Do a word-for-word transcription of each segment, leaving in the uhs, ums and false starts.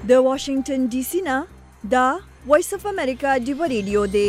د واشنگټن ډي سي نه دا وایس اف امریکا ډیو ریډیو دی.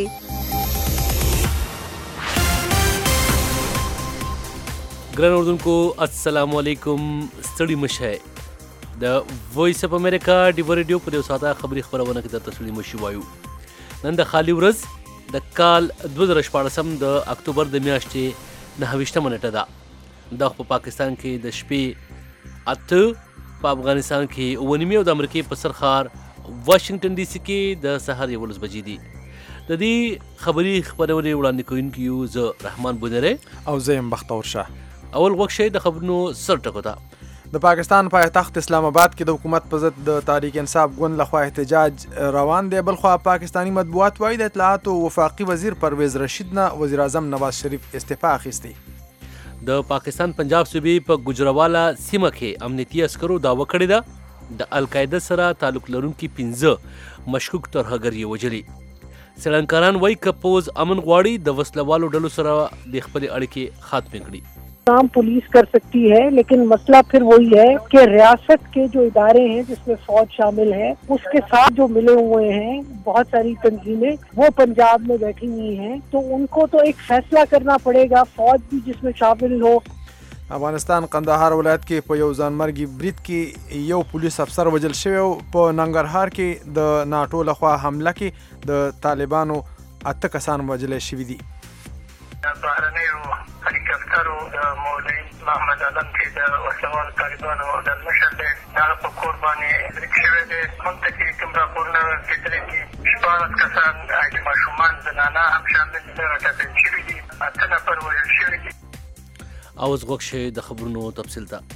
ګران اردوونکو السلام علیکم. ستړي مشه د وایس اف امریکا ډیو ریډیو پر یو ساعته خبري خبرونه کې درته ستړي مشي وایو. نن د خالي ورځ د کال دوه زره شپاړسم د اکتوبر د میاشتې نهه ویشتمه نیټه ده. دا په پاکستان کې د شپې اته، په افغانستان کې اوه نیمې او د امریکې په سرخار واشنگټن ډي سي کې د سهار یولس بجې دي. د دې خبري خپرونې وړاندې کوونکي یو زه رحمان بونری او زه یم بختور شاه. اول غوږ شئ د خبرونو سر ټکو ته. د پاکستان پایتخت اسلام آباد کې د حکومت په ضد د تحریک انصاف ګوند لخوا احتجاج روان دی. بلخوا پاکستانی مطبوعات وایي د اطلاعاتو وفاقي وزیر پرویز رشید نه وزیر اعظم نواز شریف استعفا اخیستی. د پاکستان پنجاب صوبې په ګجرواله سیمه کې امنیتي عسکرو دعوه کړې ده د القاعده سره تعلق لرونکي پنځه مشکوک ترهګر یې وژلي. څېړنکاران وایي که پوځ امن غواړي د وسلوالو ډلو سره د خپلې اړیکې ختمې کړي. काम पुलिस कर सकती है, लेकिन मसला फिर वही है कि रियासत के जो इदारे हैं जिसमें फौज शामिल है उसके साथ जो मिले हुए हैं बहुत सारी तंजीमें वो पंजाब में बैठी हुई हैं, तो उनको तो एक फैसला करना पड़ेगा, फौज भी जिसमें शामिल हो. افغانستان قندهار ولایت کې په یو ځانمرګي برید کې یو پولیس افسر وژل شوی او په ننګرهار کې د ناټو لخوا حمله کې د طالبانو اته کسان وژل شوي دي. بهرنیو هلیکاپټرو د مولوي محمد علم چې د وسلوال طالبانو د مشر دی هغه په کور باندې برید شوی دی. موږ ته چې کوم راپورونه کېدلي دي شپاړس کسان د ماشومان زنانه هم شامل دي راټپل شوي دي، اته نفر وژل شوي دي. اوس غوږ شئ د خبرونو تفصیل ته.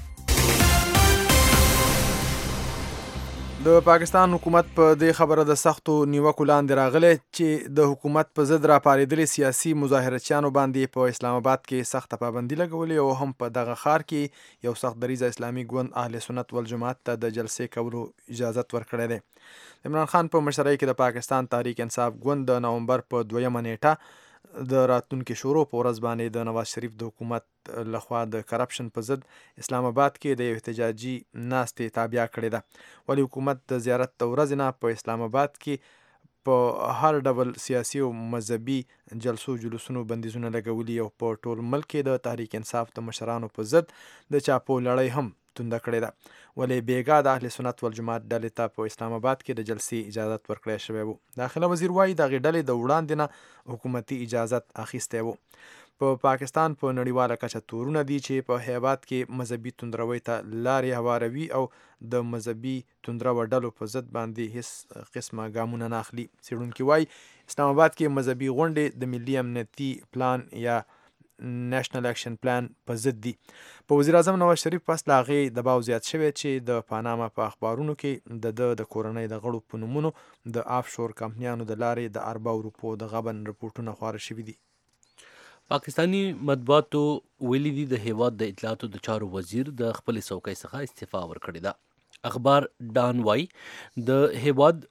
د پاکستان حکومت په دې خبره د سختو نیوکو لاندې راغلی چې د حکومت په ضد راپارېدلي سیاسي مظاهرچیانو باندې په اسلام آباد کې سخته پابندي لګولې او هم په دغه ښار کې یو سخت دریځه اسلامي ګوند اهل سنت والجماعت ته د جلسې کولو اجازت ورکړی دی. عمران خان په مشرۍ کې د پاکستان تحریک انصاف ګوند د نومبر په دویمه نیټه د راتلونکي شروع په ورځ باندې د نواز شریف د حکومت لخوا د کرپشن په ضد اسلام آباد کې د یو احتجاجي ناستې تابع کړې ده. ولی حکومت د زیارت د ورځې نه په اسلام آباد کې په هر ډول سیاسي او مذهبي جلسو جلوسونو بندیزونه لګولي او په ټول ملک کې د تحریک انصاف د مشرانو په ضد د چاپو لړۍ هم تونده کړې ده. ولې بیګا د اهل سنت والجماعت ډلې ته په اسلام آباد کې د جلسې اجازت ورکړی شوی و. داخله وزیر وایي دغې ډلې د وړاندې نه حکومتي اجازت اخیستی و. په پا پاکستان په نړیواله کچه تورونه دي چې په هیواد کې مذهبي توندروي ته لارې هواروي او د مذهبي توندرو ډلو په ضد باندې هیڅ قسمه ګامونه نه اخلي. څېړونکي وایي اسلام آباد کې مذهبي غونډې د ملي امنیتي پلان یا نېشنل اکشن پلان په ضد دي. په وزیر اعظم نواز شریف پس له هغې دباو زیات شوی چې د پاناما په اخبارونو کې د ده د کورنۍ د غړو په نومونو د آف شور کمپنیانو د لارې د ارباو روپو د غبن رپورټونه خواره شوي دي. پاکستانی مطبوعاتو ویلي دي د هیواد د اطلاعاتو د چارو وزیر د خپلې څوکۍ څخه استعفا ورکړې ده. اخبار ډان وایي د هیواد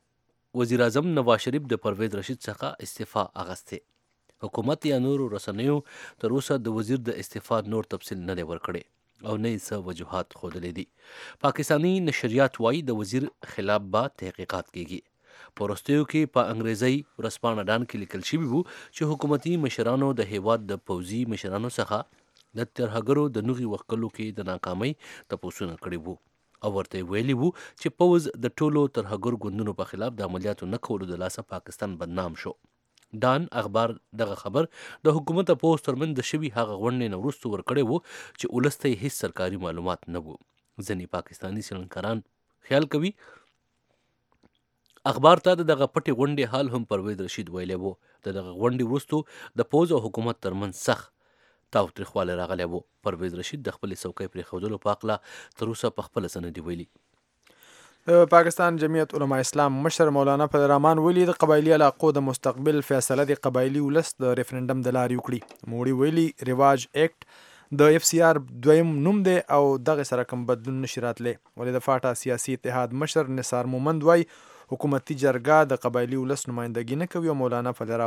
وزیر اعظم نواز شریف د پرویز رشید څخه استعفا اغستې. حکومت یا نورو رسنیو تر اوسه د وزیر د استعفا نور تفصیل نه دی ورکړی او نه یې څه وجوهات ښودلی دي. پاکستانی نشریات وایي د وزیر خلاف به تحقیقات کیږي. په وروستیو کې په انګریزي ورځپاڼه ډان کې لیکل شوي وو چې حکومتي مشرانو د هیواد د پوځي مشرانو څخه د ترهګرو د نوغې وښکلو کې د ناکامۍ تپوسونه کړي وو او ورته یې ویلي وو چې پوځ د ټولو ترهګر ګوندونو په خلاف د عملیاتو نه کولو د لاسه پاکستان بدنام شو. ډان اخبار دغه خبر د حکومت او پوځ ترمنځ د شوي هغه غونډې نه وروسته ورکړی وو چې ولس ته یې هېڅ سرکاري معلومات نه وو. ځینې پاکستاني څېړنکاران خیال کوي اخبار ته د دغه پټې غونډې حال هم پرویز رشید ویلی وو. د دغه غونډې وروسته د پوځ او حکومت ترمنځ سخت تاوتریخوالی راغلی وو. پرویز رشید د خپلې څوکۍ پرېښودلو په هکله تر اوسه پخپله څه نه دي ویلي. پاکستان جمعیت علماء اسلام مشر مولانا فضل الرحمن ویلي د قبایلي علاقو د مستقبل فیصله د قبایلي ولس د ریفرنډم د لارې وکړي. موړي ویلي رواج ایکټ د اف سی آر دویم نوم دی او دغه سره کوم بدلون نشي راتلی. ولې د فاټا سیاسي اتحاد مشر نثار مومند وایي حکومتي جرګه د قبایلي ولس نمایندګي نه کوي او مولانا فضل الرحمن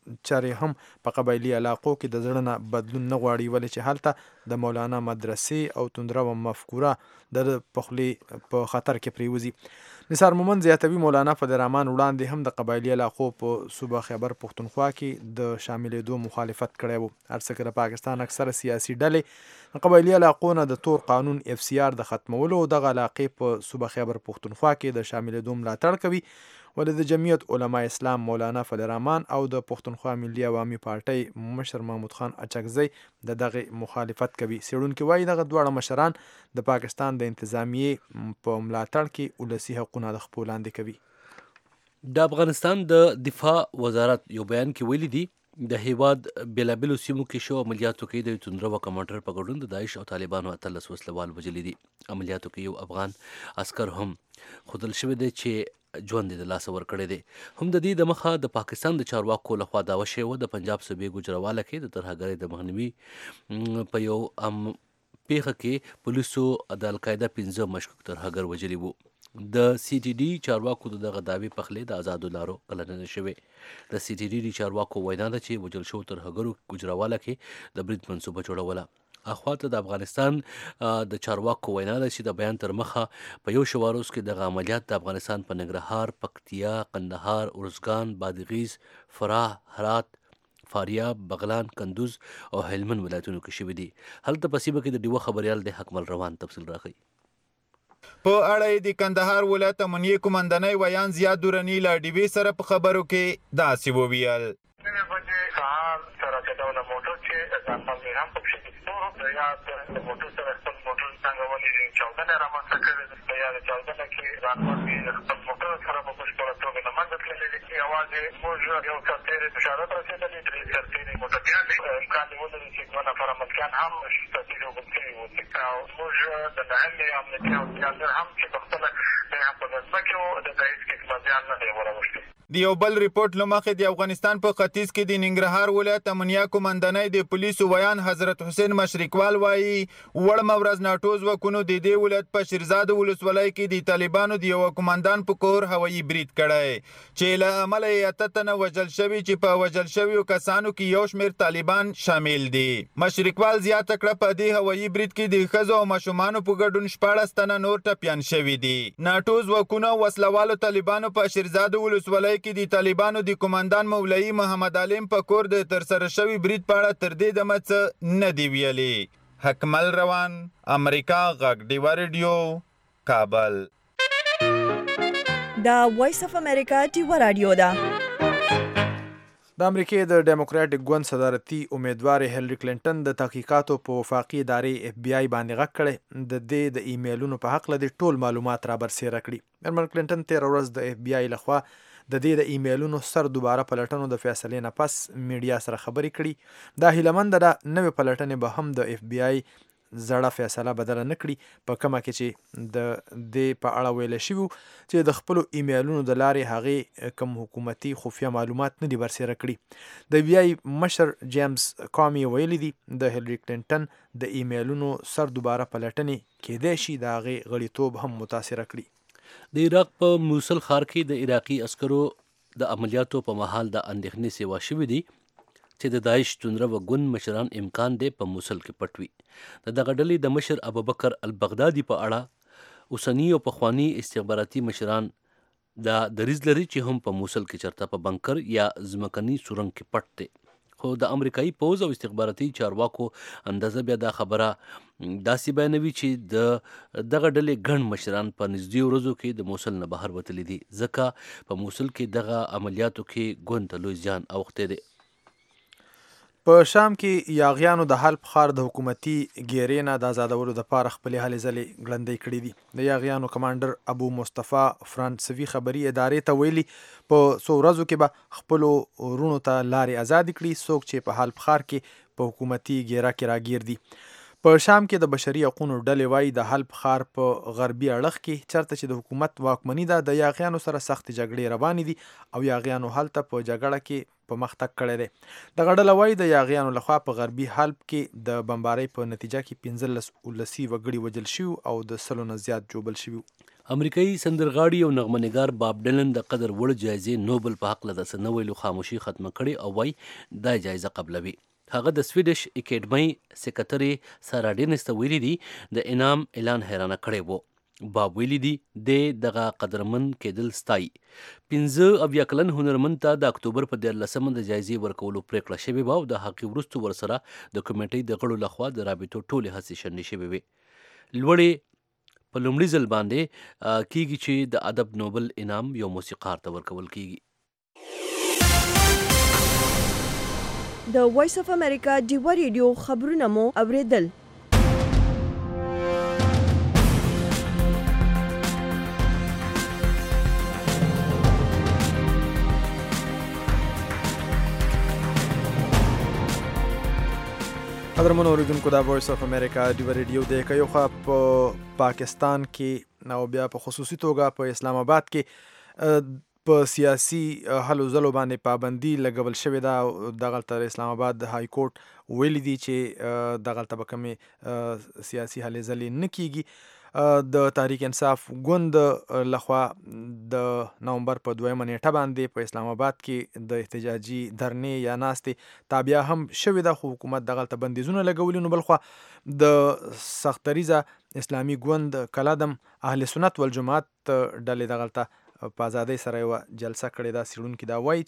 چارې هم په قبایلي علاقو کې د زړه نه بدلون نه غواړي، ولې چې هلته د مولانا مدرسې او توندروه مفکوره د پخلي په خطر کې پریوزي. نثار مومند زیاتوي مولانا فضل الرحمن وړاندې هم د قبایلي علاقو په صوبه خیبر پښتونخوا کې د شاملېدو مخالفت کړی و. هر څه که د پاکستان اکثره سیاسي ډلې د قبایلي علاقو نه د تور قانون اف سی آر د ختمولو او دغه علاقې په صوبه خیبر پښتونخوا کې د شاملېدو ملاتړ کوي، ولې د جمعیت علما اسلام مولانا فضل الرحمن او د پښتونخوا ملي عوامي پارټۍ مشر محمود خان اچکزی د دغه مخالفت کوي. څېړونکي وایي دغه دواړه مشران د پاکستان د انتظامیې په ملاتړ کې ولسي حقونه د خپلو لاندې کوي. د افغانستان د دفاع وزارت یو بیان کې ویلي دي د هیواد بیلابیلو سیمو کې شو عملیاتو کې د توندروه کمانډر په ګډون د داعش او طالبانو اتلس وسلوال وژلي دي. عملیاتو کې یو افغان عسکر هم خودل شوی دی چې ژوند د لاسه ورکړی دی. هم د دې د مخه د پاکستان د چارواکو لخوا دعوه شوې وه د پنجاب صوبې ګوجرواله کې د ترهګرۍ د مخنیوي په یو پیښه کې پولیسو د القاعده پنځه مشکوک ترهګر وژلي وو. د سی ټي ډي چارواکو د دغه دعوې پخلی د آزادو لارو کلننه شوې. د سی ټي ډي چارواکو وینا ده چې وژل شوو ترهګرو ګوجرواله کې د برید منصوبه جوړوله. اخواته د افغانستان د چارواکو وینا ده چې د بیان تر مخه په یو شواروز کې دغه عملیات د افغانستان په ننګرهار، پکتیا، قندهار، ارزګان، بادغیس، فراه، هرات، فاریاب، بغلان، کندوز او هلمند ولایتونو کې شوي دي. هلته په سیمه کې د ډیوه خبریال د حکمل روان تفصیل راغی. په اړه د کندهار ولایت امنیه قومندانۍ ویان زیاد دورني له ډیوې سره په خبرو کې داسې وویل. نوې بجې سهار سره د ډوله موټر چې ځان باندې هم پکښې د یا د موټر سره خپل موټر څنګه ولې چاودنه رامنځته کړې ده، یا د چاودنه کې ځان باندې خپل موټر سره په بشپړه توګه له منځه تللې دي. یوازې موږ یو سرتېري بشارت رسېدلې، درې سرتېري موټرګیان دي. امکان یې ولري چې دوه نفره ملکیان هم سرتېري وبل کړي وو. او موږ د نهمې امنیتي او سیاست هم چې په خپله دی هم په ځمکې وو، دلته هېڅ قسمه زیان نه دی وراوښتی. د یو بل ریپورت له مخې د افغانستان په ختیځ کې د ننګرهار ولایت امنیه قومندانۍ د پولیسو ویان حضرت حسین مشرقوال وایي وړمه ورځ ناټو ځواکونو د دې ولایت په شیرزاد ولسوالۍ کې د طالبانو د یوه قومندان په کور هوایي برید کړی چې له امله یې اته تنه وژل شوي چې په وژل شویو کسانو کې یو شمېر طالبان شامل دي. مشرقوال زیاته کړه په دې هوایي برید کې د ښځو او ماشومانو په ګډون شپاړس تنه نور ټپیان شوي دي. ناټو ځواکونو وسلوالو طالبانو په شیرزاد ولسوالۍ کې د طالبانو د قومندان مولوي محمد علیم په کور د ترسره شوي برید په اړه تر دې دمه څه نه دي ویلي. حکمل روان، امریکا غږ ډیوه رادیو، کابل. دا وایس اف امریکا ډیوه رادیو ده. د امریکای د ډیموکراټک ګوند صدارتي امیدوار هیلری کلینټن د تحقیقاتو په وفاقي ادارې اف بی آی باندې غږ کړی د دې د ایمیلونو په حق له ټول معلومات را برسېره کړي. میرمن کلینټن تېره ورځ د اف بی آی لخوا د دې د ایمیلونو سر دوباره پلټنو د فیصلې نه پس میډیا سره خبرې کړي. دا هیله مند ده نوې پلټنې به هم د اف بی آی زړه فیصله بدله نه کړي، په کومه کې چې د دې په اړه ویل شوي چې د خپلو ایمیلونو د لارې هغې کوم حکومتي خفیه معلومات نه دي برسېره کړي. د بی آی مشر جیمز کامي ویلي دي د هیلری کلینټن د ایمیلونو سر دوباره پلټنې کېدای شي د هغې غړیتوب هم متاثره کړي. د عراق په موصل ښار کې د عراقي عسکرو د عملیاتو په مهال د اندېښنې سیوا شوي دي چې د داعش توندروه ګوند مشران امکان دی په موصل کې پټ وي. د دغه ډلې د مشر ابوبکر البغدادي په اړه اوسني او پخواني استخباراتي مشران دا دریځ لري چې هم په موصل کې چرته په بنکر یا ځمکني سورنګ کې پټ دی. خو د امریکایي پوځ او استخباراتي چارواکو اندازه بیا دا خبره داسې بیانوي چې د دغه ډلې ګڼ مشران په نږدې ورځو کې د موصل نه بهر وتلي دي، ځکه په موصل کې دغه عملیاتو کې ګوند ته لوی زیان اوښتی دی. په شام کې یاغیانو د حلب ښار د حکومتي ګیرې نه د آزادولو دپاره خپلې هلې ځلې ګړندۍ کړي دي. د یاغیانو کمانډر ابو مصطفی فرانسوي خبري ادارې ته ویلي په څو ورځو کې به خپلو ورونو ته لارې ازادې کړي څوک چې په حلب ښار کې په حکومتي ګیره کې راګیر دي. په شام کې د بشري حقوقو ډلې وایي د حلب ښار په غربي اړخ کې چرته چې د حکومت واکمني ده د یاغیانو سره سخت جګړې روانې دي او یاغیانو هلته په جګړه کې پرمختګ کړی دی. دغه ډله وایي د یاغیانو لخوا په غربي حلب کې د بمبارۍ په نتیجه کې پنځلس ولسي وګړي وژل شوي او د سلو نه زیات ژوبل شوي. امریکایي سندرغاړي او نغمه‌نګار باب ډیلن د قدر وړ جایزې نوبل په حق له داسې نه ویلو خاموشي ختمه کړې او وایي دا جایزه قبلوي. هغه د سویډش اکیډمۍ سکرټري سارا ډینس ته ویلي دي د انعام اعلان حیرانه کړی وو. باب ویلي دي د دغه قدرمن کېدل ستایي. پنځه اویا کلن هنرمند ته د اکتوبر په دیارلسمه د جایزې ورکولو پریکړه شوې وه او د هغې وروسته ورسره د کمیټې د غړو لخوا د رابطو ټولې هڅې شنډې شوې وې. لوړې په لومړي ځل باندې کیږي چې د ادب نوبل انعام یو موسیقار ته ورکول کیږي. د وایس اف امریکا ډیوه ریډیو خبرونه مو اوریدل. قدرمن اوریدونکو دا وایس اف امریکا ډیوه ریډیو دی. که یو خوا په پاکستان کې او بیا په خصوصي توګه په اسلام آباد کې په سیاسي هلو ځلو باندې پابندي لګول شوې ده. دغلته اسلام آباد های کورټ ویلي دي چې دغلته به کومې سیاسي هلې ځلې نه کیږي. د تحریک انصاف ګوند لخوا د نومبر په دویمه نیټه باندې په اسلام آباد کې د احتجاجي دھرنې یا ناستې تابعه هم شوې ده، خو حکومت دغلته بندیزونه لګولي. نو بلخوا د سختریزه اسلامي ګوند کلادم اهل سنت والجماعت ډلې دغلته په ازادۍ سره یوه جلسه کړې ده. څېړونکي دا وایي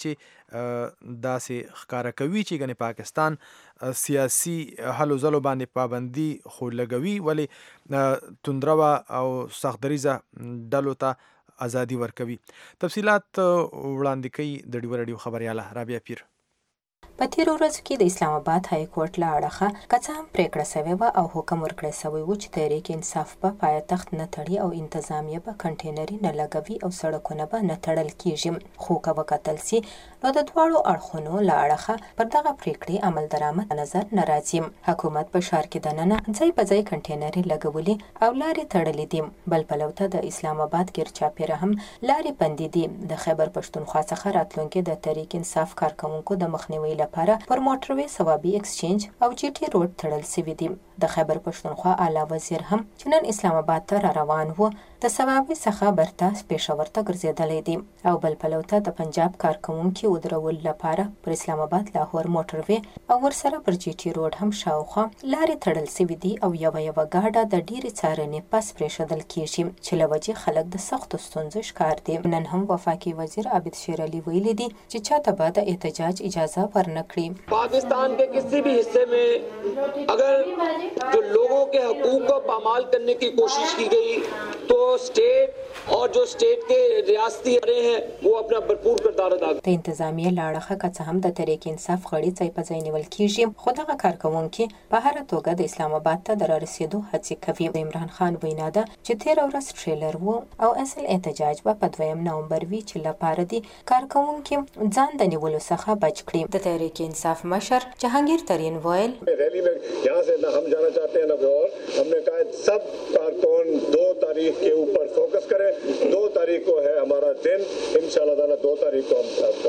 چې داسې ښکاره کوي چې ګنې پاکستان سیاسي هلو ځلو باندې پابندي خو لګوي، ولې توندروه او سختدریزه ډلو ته ازادي ورکوي. تفصیلات وړاندې کوي د ډیوه راډیو خبریاله رابعه پیر. په تیرو ورځو کې د اسلام آباد های کورټ له اړخه که څه هم پریکړه سوې وه او حکم ورکړی سوی و چې تحریک انصاف به پایتخت نه تړي او انتظامیه به کنټینري نه لګوي او سړکونه به نه تړل کیږي، خو که وکتل سي نو د دواړو اړخونو له اړخه پر دغه پریکړې عمل درآمد نظر نه راځي. حکومت په ښار کې دننه ځای په ځای کنټینري لګولي او لارې تړلې دي. بل پلو ته د اسلام آباد ګیر چاپیره هم لارې بندې دي. د خیبر پښتونخوا څخه راتلونکي د تحریک انصاف کارکوونکو د مخنیوي لپاره پر موټروي ثوابي اکسچینج او جی ټي روډ تړل سوي دي. د خیبر پښتونخوا اعلی وزیر هم چې نن اسلام آباد ته را روان و د ثوابي څخه برته پېښور ته ګرځېدلی دی او بل پلو ته د پنجاب کارکوونکي ودرولو لپاره پر اسلام آباد لاهور موټروي او ورسره پر جی ټي روډ هم شاوخوا لارې تړل سوي دي او یوه یوه ګاډه د ډېرې څارنې پس پرېښودل کیږي چې له وجې خلک د سختو ستونزو ښکار دي. نن هم وفاقي وزیر عابد شیر علي ویلي دي چې چاته به د احتجاج اجازه ورنه کړي. पाकिस्तान के किसी भी हिस्से में अगर जो लोगों के हकूक को पामाल करने की कोशिश की गई तो स्टेट और जो स्टेट के रियासती इदारे हैं वो अपना भरपूर किरदार अदा करें. د انتظامیه له اړخه که څه هم د تحریک انصاف غړي ځای په ځای نیول کیږي، خو دغه کارکوونکي په هره توګه د اسلام آباد ته د رارسېدو هڅې کوي. د عمران خان وینا ده چې تېره ورځ ټریلر و او اصل احتجاج به په دویم نومبر وي چې لپاره دي کارکوونکي ځان د نیولو څخه بچ کړي. د تحریک انصاف مشر جهانگیر ترین ویل ریلی میں یہاں سے نہ ہم جانا چاہتے ہیں نہ کوئی اور. ہم نے کہا سب کارکن دو تاریخ کے اوپر فوکس کریں. دو تاریخ کو ہے ہمارا دن، انشاءاللہ تعالی دو تاریخ کو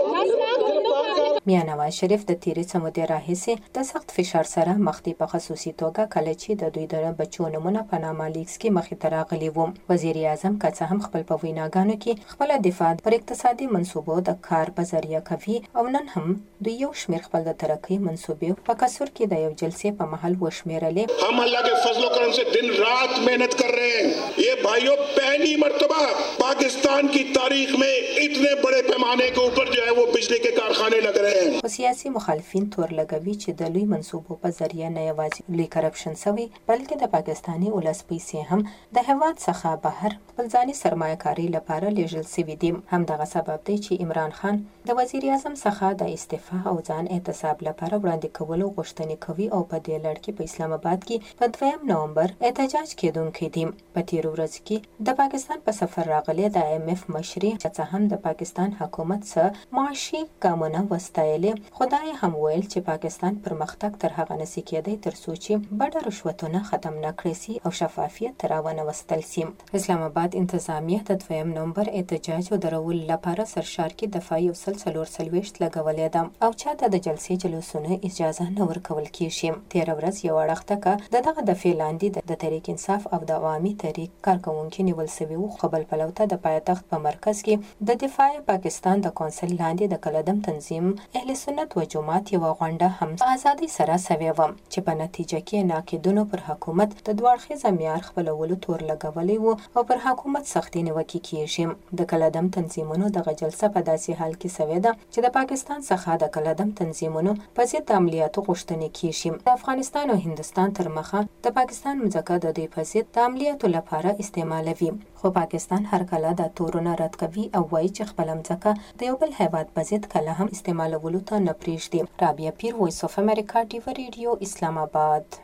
ہم میا نواز شریف د تیرې څه مودې راهیسې د سخت فشار سره مخ دی، په خصوصي توګه کله چې د دوی د بچو نومونه په نامه لیکس کې مخې ته راغلي وو. وزیر اعظم که څه هم خپل په ویناګانو کې خپله دفاع پر اقتصادي منصوبو د کار په ذریعه کوي او نن هم دوی یو شمېر خپل د ترقۍ منصوبې په کسور کې د یو جلسې په محل وشمېرلې. ہم اللہ کے فضل و کرم سے دن رات محنت کر رہے ہیں. یہ بھائیوں پہلی مرتبہ پاکستان کی تاریخ میں اتنے بڑے پیمانے کے اوپر جو ہے وہ بجلی کے کارخانے لگ رہے ہیں. خو سیاسي مخالفین تور لګوي چې د لوی منصوبو په ذریعه نه یوازې لوی کرپشن سوی بلکې د پاکستاني ولس پیسې هم د هېواد څخه بهر خپل ځاني سرمایه‌کارۍ لپاره لیږل سوي دي. همدغه سبب دی چې عمران خان د وزیر اعظم څخه د استعفا او ځان احتساب لپاره وړاندې کولو غوښتنې کوي او په دې لړ کې په اسلام آباد کې په دویم نومبر احتجاج کېدونکی دی. په تېرو ورځو کې د پاکستان په سفر راغلی د آی ایم ایف مشري چې څه هم د پاکستان حکومت څخه معاشي ګامونه وستایل کولې. خو دا یې هم ویل چې پاکستان پرمختګ تر هغه نسي کېدی تر څو چې بډه رشوتونه ختم نه کړی سي او شفافیت راونه وستل سي. اسلام آباد انتظامیه د دویم نمبر احتجاج او درول لپاره سرشار کې دفاعي او سلسلور سلويشت لګولې ده او چاته د جلسې جلوسونه اجازه نه ورکول کیږي. تیر ورځ یو اړخ تکه د دغه د فعلاندې د تحریک انصاف او د عوامي تحریک کارکونکو نیول سوي وو. خو بل پلوته د پایتخت په مرکز کې د دفاع پاکستان د کونسل لاندې د کلدم تنظیم اهل سنت و جماعت یو غونډه هم آزادي سره سوي و چې په نتیجه کې ناقدونو پر حکومت د دوړخیزه معیار خپلولو تور لګولې وو او پر حکومت سختي نیوکه کیږي. د کلدم تنظیمونو دغه جلسه په داسې حال کې سوي ده چې د پاکستان څخه د کلدم تنظیمونو په ضد د عملیاتو غوښتنې کیږي. د افغانستان او هندستان تر مخه د پاکستان مځکه د دوی په ضد د عملیاتو لپاره استعمالوي. خو پاکستان هر کله د تورونه رد کوي او وایي چې خپل مځکه د یو بل هیواد په ضد کله هم استعمالولو ته نه پریږدي. رابعه پیر، وایس اف امریکا، ډیو ریډیو، اسلام آباد.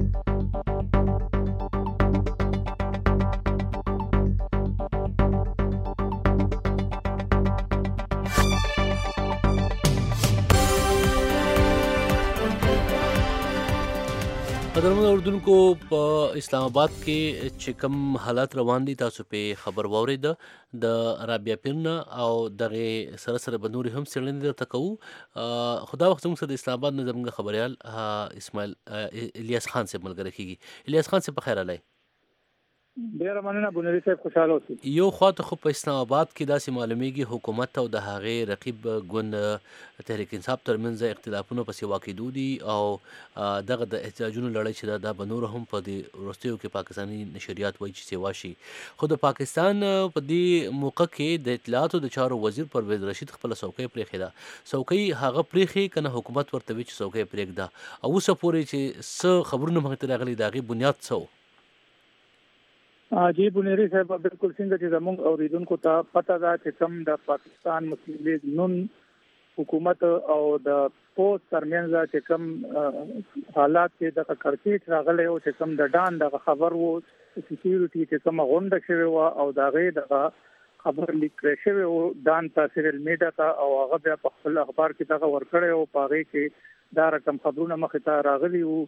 قدرمنو اردوونکو، په اسلام آباد کې چې کوم حالات روان دي تاسو په خبر واورید د رابعه پیر او دغه سره سره به نور هم څېړنې درته کوو. خو دا وخت زموږ سره د اسلام آباد نه زموږ خبریال اسماعیل الیاس خان صاحب ملګری کېږي. الیاس خان صاحب په خیر علی؟ ډیره مننه بنوري صاحب، خوشاله اوسئ. یو خواته خو په اسلام آباد کې داسې معلومیږي حکومت او د هغې رقیب ګوند تحریک انصاف ترمنځ اختلافونه پسې واقع دي او دغه د احتجاجونو لړۍ چې ده دا به نور هم په دې وروستیو کې پاکستاني نشریات وایي چې سیوا شي. خو د پاکستان په دې موقع کې د اطلاعاتو د چارو وزیر پرویز رشید خپله څوکۍ پرېښې ده. څوکۍ هغه پرېښې که نه حکومت ورته وي چې څوکۍ پرېږده؟ او اوسه پورې چې څه خبرونه مخې ته راغلي د هغې بنیاد څه و؟ جی بنيري صاحب، بالکل څنګه چې زموږ اوریدونکو ته پته ده چې کوم د پاکستان مسلم لیگ نون حکومت او د پوسټ ترمنځ چې کوم حالات کې د کړکېچ راغلی او چې کوم د ډان د خبر وو سکیورټي چې کوم غونډه شوی و او د هغې د خبر لیک کړی شوی و ډان تاثیر میډیا ته او هغه بیا په خپل اخبار کې دغه ورکړی او په هغې کې دا رقم خبرونه مخې ته راغلي وو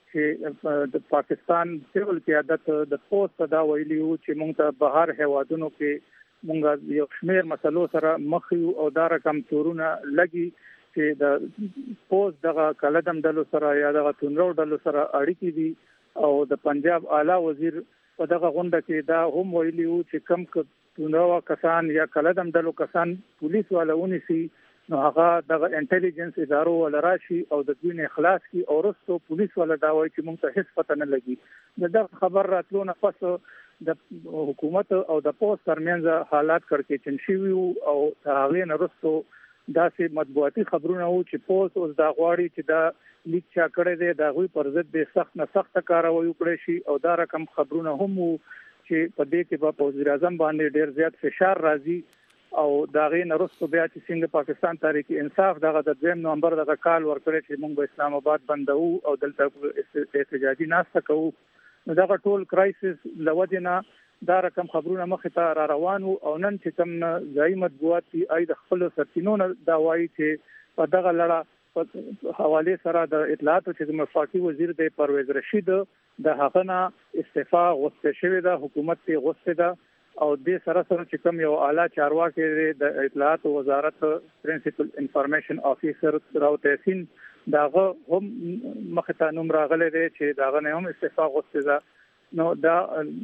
چې د پاکستان سیول قیادت د پوسټ دا ویلي وو چې موږ ته بهر هیوادونو کې موږ یو شمېر مسلو سره مخ یو او دا رقم تورونه لګي چې د پوسټ دغه کلدم ډلو سره یا دغه تونرو ډلو سره اړیکې دي او د پنجاب اعلی وزیر په دغه غونډه کې دا هم ویلي وو چې کم تونرو کسان یا کلدم ډلو کسان پولیس والونه سي نو هغه د انټيليجنس ادارو ولا راشي او د دوی نه اخلاص کی او رسو پولیس ولا دا وایي چې موږ ته هیڅ پته نه لګي. دا خبر راتلو نه پس د حکومت او د پوسټ ترمنځ حالات کړکېچن شوي او هغه نه رسو داسې مطبوعاتي خبرونه وو چې پوسټ اوس دا غواړي چې دا لیک چا کړی دی دا غوي پر ضد به سخت نه سخت کاروي وکړي شي او دا رقم خبرونه هم چې په دې کې په وزیر اعظم باندې ډیر زیات فشار راځي او دا غي نرسته بیا چې څنګه پاکستان تحریک انصاف دغه د دویم نومبر دغه کال ورکړی چې موږ په اسلام آباد بندو او دلته احتجاجي ناسته کوو. نو دغه ټول کرایسس لوجنه دا رقم خبرونه مخې ته را روانو او نن چې کوم ځای مطبوعات دي اې د خپل سرچینو دا وایي چې په دغه لړه په حواله سره د اطلاعاتو چې مفاقي وزیر دی پرویز رشید د هغه نه استعفا غوښته شوې ده، حکومت ته غوښته ده او د سره سره چې کوم یو اعلی چارواکي د اطلاعات وزارت پرنسپل انفارمیشن افیسر راو تحسین داغه هم مخته نوم راغلی دی چې داغه نه هم استعفا غوښته ده. نو دا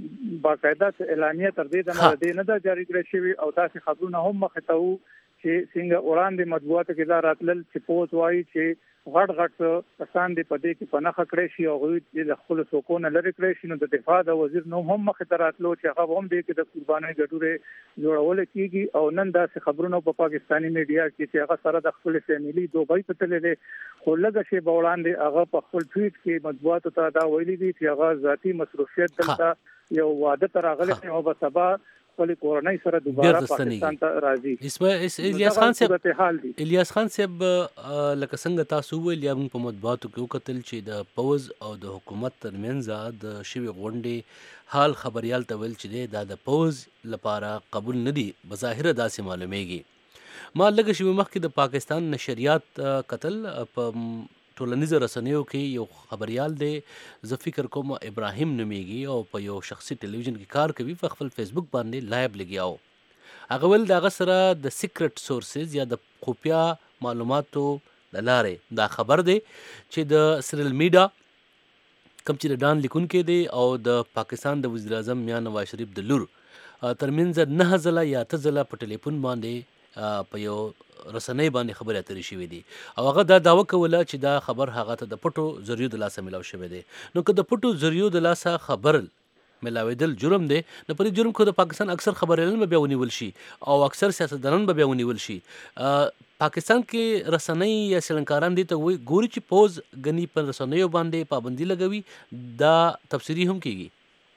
باقاعده اعلامیه تر دې نه دی نه دا جاری کړی شوی او تاسو خبرونه هم مخته وو چې څنګه وړاندې مطبوعات کې دا راتلل چې پوز وایي چې غټ غټ کسان دې په دې کې پناخه کړی شي او غوي د خپل سکون لري کړی شي. نو د دفاع د وزیر نو هم مخ ته راتلو چې هغه هم دې کې د قربانۍ ګټورې جوړول کیږي او نن داسې خبرونه په پاکستاني میډیا کې چې هغه سره د خپل فیملی دوبۍ په تللی دی خو لږه شی په وړاندې هغه په خپل ټویټ کې مطبوعات ته دا ویلي دي چې هغه ذاتی مصروفیت دلته یو واده تر راغلی او په سبا خپل کورنۍ سره دوباره پاکستان ته راځي. اسماعیل الیاس خان صاحب الیاس خان صاحب لکه څنګه تاسو ویل یا موږ په مطبوعاتو کې وکتل چې د پوز او د حکومت ترمنځ د شوی غونډې حال خبريال ته ویل چې دا د پوز لپاره قبول نه دي، بظاهر داسې معلومیږي. ما لږ شی مخکې د پاکستان نشریات قتل په ټولنیزو رسنیو کې یو خبريال دی، زه فکر کوم ابراهیم نومیږي او په یو شخصي ټلویزیون کې کار کوي، په خپل فیسبوک باندې لایو لګیاو. هغه ول دغه سره د سیکرټ سورسز یا د خفیا معلوماتو د لارې دا خبر دی چې د سریل میډیا کم چې د ډان لیکونکي دی او د پاکستان د وزیر اعظم میاں نواز شریف د لور ترمنځ نه ځله یا اته ځله په ټلیفون باندې په یو رسنۍ باندې خبرې اترې شوې دي او هغه دا دعوه کوله چې دا خبر هغه ته د پټو ذریعو د لاسه ملاو شوی دی. نو که د پټو ذریعو د لاسه خبر ملاویدل جرم دی، نو په دې جرم کې د پاکستان اکثر خبريالان به بیا ونیول شي او اکثر سیاستدانان به بیا ونیول شي. پاکستان کې رسنۍ یا څېړنکاران دي ته وایي ګوري چې پوز غني پر رسنیو باندې پابندي لګوي، دا تفسیری هم کیږي.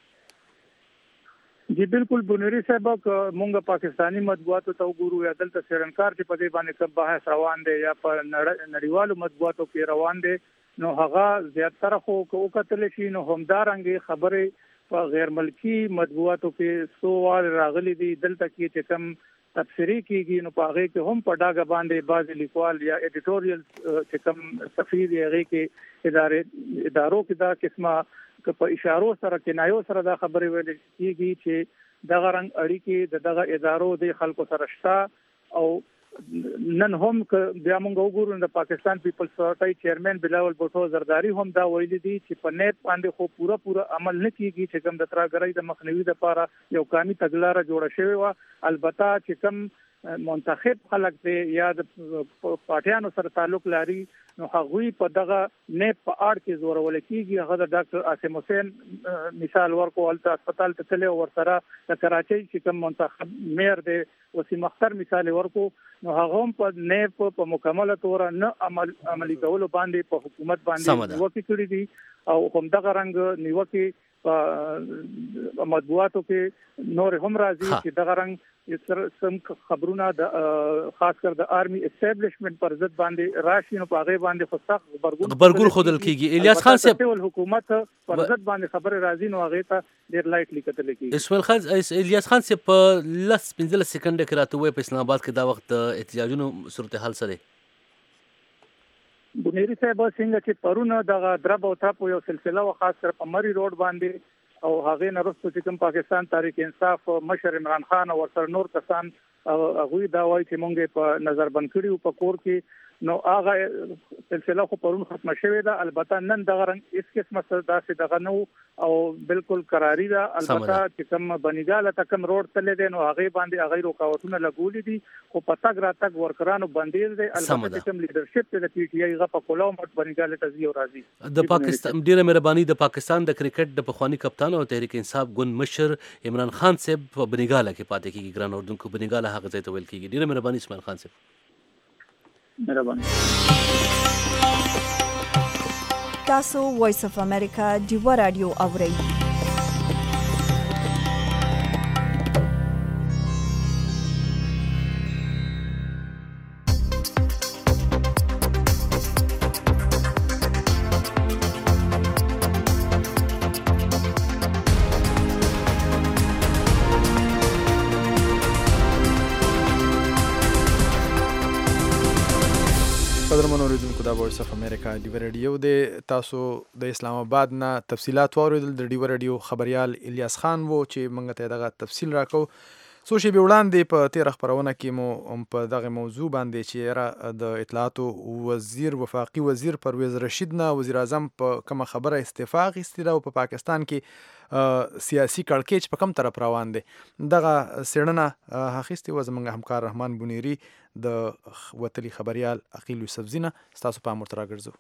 جی بالکل بنيري صاحب، مونږ پاکستانی مطبوعاتو ته وګورو یا دلته څېړنکار چې په دې باندې کوم بحث روان دی یا په نړیوالو مطبوعاتو کې روان دی، نو هغه زیاتره خو کو کتل شي نو همدارنګ خبره په غیر ملکی مطبوعاتو کې سوال راغلي دي. دلته کې چې کوم تفسیری کیږي نو په هغه کې هم په ډاګه باندې بعض لیکوال یا ایډیټوریل چې کوم تفسیر یې هغه کې ادارې ادارو کې دا قسمه که په اشارو سره کنایو سره دا خبرې ویل کیږي چې دغه رنګ اړیکې د دغه ادارو د خلکو سره شته. او نن هم که بیا موږ وګورو د پاکستان پیپلز پارټي چیرمن بلاول بوټو زرداری هم دا ویلي دي چې په نیټ باندې خو پورا پورا عمل نه کیږي چې کوم د ترګرۍ د مخنیوي لپاره یو قانوني تګلارې جوړه شوې و. البته چې کوم منتخب خلک دی یا د پارټیانو سره تعلق لري نو هغوی په دغه نیټ په اړه کې زورول کیږي. هغه د ډاکټر عاصم حسین مثال ورکو ولته هسپتال ته تللی ورسره د کراچۍ چې کوم منتخب میر دی وسیم اختر مثال ورکو، نو هغه هم په نیټ په مکمله تور نه عمل عملي کول باندې په حکومت باندې نیوکې کړې دي او هم دغه رنګ نیوکې په مطبوعاتو کې نور هم راځي چې دغه رنګ سم خبرونه د خاص کر د آرمي اسټابلیشمنت پر ضد باندې راشي نو په هغه باندې خو سخت خبرګون خبرګون خودل کیږي. الیاس خان صاحب ټول حکومت پر ضد باندې خبره راځي نو هغه ته ډیر لایټ لیکل کیږي. اسماعیل خان الیاس خان صاحب په لس پنځه سکند کې راته وای په اسلام آباد کې دا وخت احتجاجونو صورتحال سره بنيري صاحب څنګه چې پرونه دغه درب او تاپ یو سلسله و خاص کر په مری روډ باندې او هغه نرسته چې کوم پاکستان تحریک انصاف مشر عمران خان او ورسره نور کسان هغه دا وایي چې مونږ په نظر بند کړیو په کور کې، نو هغه سلسله خو پرون ختمه شوې ده. البته نن دغه رنګ هیڅ قسمه داسې دغه نو او بالکل قراری ده. البته چې کوم بنیګاله ته کوم روډ تللی دی نو هغه باندې هغه رکاوټونه لګولې دي خو په تګ راتګ ورکرانو بندیز دی. البته کوم لیډرشپ د پی ټ آی غو په کولاو مټ بنیګاله ته زیو راځي. د پاکستان ډیره مهرباني د پاکستان د کرکټ د پخوانی کپتان او تحریک انصاف ګوند مشر عمران خان صاحب په بنیګاله کې پاتې کیږي. ګران اردوونکو بنیګاله هغه ځای ته ویل کیږي. ډیره مهرباني اسماعیل خان صاحب. مهرباني. تاسو وایس اف امریکا دیوا رادیو اورئ. قدرمن اوریدونکو دا وایس اف امریکا دی رادیو د تاسو د اسلام آباد نه تفصيلات واوریدل. د دی رادیو خبريال الیاس خان وو چې موږ ته دغه تفصیل راکو. سو شی به وړاندې په تیر خبرونه کې مو په دغه موضوع باندې چې را د اطلاعات وزیر وفاقي وزیر پرویز رشید نه وزیر اعظم په کومه خبره استعفا غوښتي او په پاکستان کې سیاسي کړکېچ په کوم طرف روان دي. دغه څېړنه اخیستې وه زموږ همکار رحمان بنيري د وتلي خبريال عقیل یوسف زینه. ستاسو په امر تر راګرځو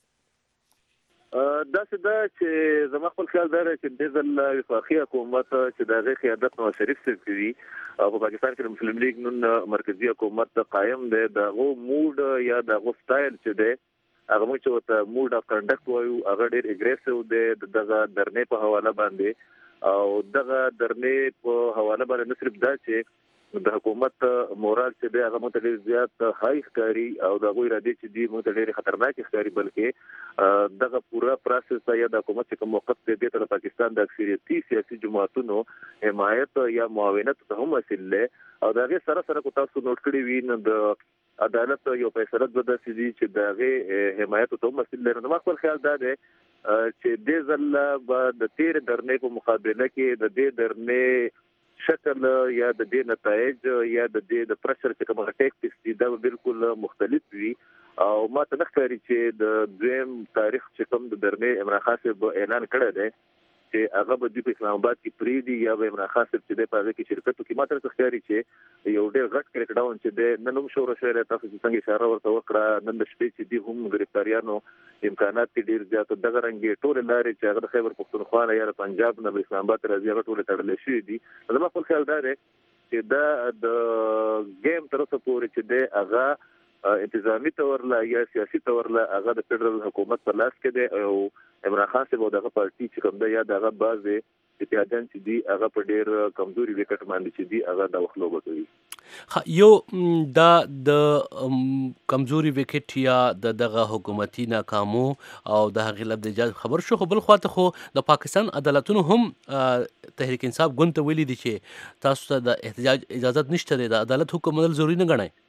دا څه ده چې زما خپل خیال دا چې د ځل وفاقي حکومت چې د هغې قیادت نواز شریف صاحب کوي او په پاکستان کې د مسلم لیگ نن مرکزي حکومت قایم دی، د هغو موډ یا د هغو سټایل چې دی هغه موږ چې ورته موډ اف کنډکټ وایو هغه ډېر اګریسیو دی. دغه درنې په حواله باندې او دغه درنې په حواله باندې نه صرف دا چې د حکومت مورال چې دی هغه متل زیات هاي ښکاري او د هغوی ارادې چې دي متل ډېرې خطرناکې ښکاري، بلکې دغه پوره پروسس یا د حکومت چې کوم موقف دی دې ته د پاکستان د اکثریتي سیاسي جماعتونو حمایت یا معاونت ته هم حاصل دی او دا غي سره سره کو تاسو نوٹ کړی وی نو د عدالت یو فیصله د داسې دي چې دا غي حمایت ته مسل لري. نو خپل خیال دا دی چې د زله د تیر درنې په مقابله کې د دې درنې شکل یا د دې نتایج یا د دې د پرشر چې کومه ټیکټیکس دي دا بالکل مختلف وي او ما ته نخکاری چې د دویم تاریخ چې کوم د درنې عمران خان صاحب اعلان کړی دی چې هغه به د اسلام آباد کې پری دی یا به عمران خان صاحب چې د پاره کې شرکت کې ماته تخیاري چې یو ډېر غټ کریک ډاون چې د ننوم شو راشره تاسو چې څنګه اشاره ورته وکړه نن د شپې چې دی هم ګرفتاریانو امکانات ډېر زیات دغه رنګي ټول لارې چې هغه د خیبر پختونخوا یا د پنجاب نه اسلام آباد راځي هغه ټول تړل شوی دي. زما خپل خیال دا دی چې دا د گیم تر اوسه پورې چې د هغه انتظامی تور لا یا سیاسي تور لا هغه د فدرال حکومت په لاس کې دی او عمران خان صاحب دغه پارټي چې کوم دی یا دغه بازه اتحادیان چې دی هغه په ډېر کمزوري وکټ باندې چې دی هغه د وخت لوبه کوي. یو دا د کمزوري وکټ یا د دغه حکومتي ناکامو او د هغې لب د اجازه خبر شو، خو بل خواته خو د پاکستان عدالتونو هم تحریک انصاف ګوند ته ویلي دي چې تاسو ته د احتجاج اجازت نشته دی، د عدالت حکم منل ضروري نه ګڼئ.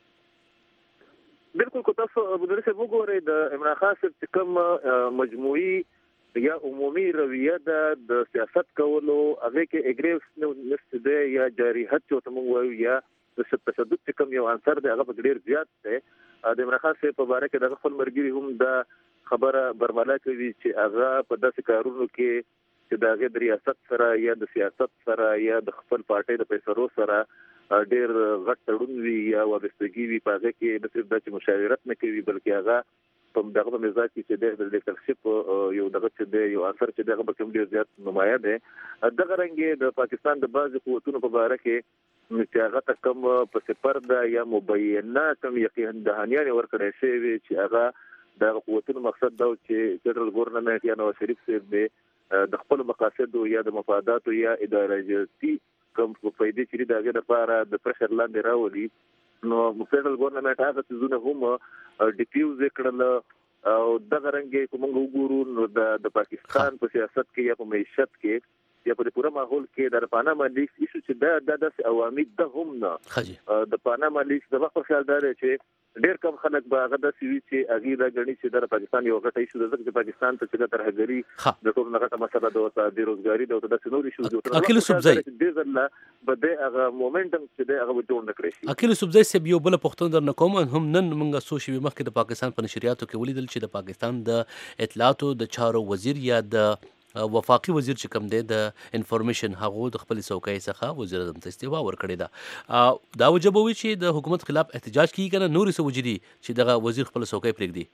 بالکل کو تاسو ابوذر صاحب وګورئ د عمران خان صاحب چې کوم مجموعي یا عمومي رویه د سیاست کولو هغه کې اګریوس نشته دی یا جارحیت چې موږ وایو یا د تشدد چې کوم یو عنصر دی هغه ډېر زیات دی. د عمران خان صاحب په باره کې د خپل مرګري هم د خبره برملا کوي چې هغه په داسې کارونو کې چې د هغه د ریاست سره یا د سیاست سره یا د خپل پارټي د پیسرو سره ډېر غټ تړون وي یا وابستګي وي په هغه کې نه صرف د مشاورت نه کوي بلکې هغه په دغه مزاج کې چې د لیډرشپ یو دغه چې د یو اثر چې دغه به کوم ډېر زیات نمایاں دی. دغه رنګ د پاکستان د بعض قوتونو په باره کې چې هغه ته کوم په سپر ده یا مبینه کوم یقین دهانیان ورکړی شوی چې هغه د قوتونو مقصد دا چې فدرال ګورنمنت یا نواز شریف صاحب د خپل مقاصد یا د مفادات یا ادارجاتي کوم فائدې چې د هغه لپاره د پرشر لاندې راولي. نو فدرال ګورنمنت هغه څه هم ډیفیوز کړل او دغه رنګ کوم وګورو نو د پاکستان په سیاست کې یا په معیشت کې یا په پوره ماحول کې د پاناما لیکس ایشو چې دا د عوامي د هم نه د پاناما لیکس د وخت خیال دار چې ډېر کم خلک به هغه د سوي چې اغي دا غني چې د پاکستان یو غټه ایشو د پاکستان ته چې ترهګری د ټول نغټه مسله د بیروزګاری د د سنوري شو د اکیل سبزی د زله بده هغه مومنټم چې د هغه جوړ نکړي شي. اکیل سبزی سب یو بل پښتون در نکوم هم نن موږ سو شي مخکې د پاکستان په نشریاتو کې ولیدل چې د پاکستان د اطلاعاتو د چارو وزیر یا د وفاقي وزیر چې کوم دی د انفارمیشن هغه د خپل څوکۍ څخه وزیر اعظم ته استعفا ورکړې ده. دا وجبوي چې د حکومت خلاف احتجاج کیږي کنه نورې څه وجدي چې دغه وزیر خپل څوکۍ پرېږدي.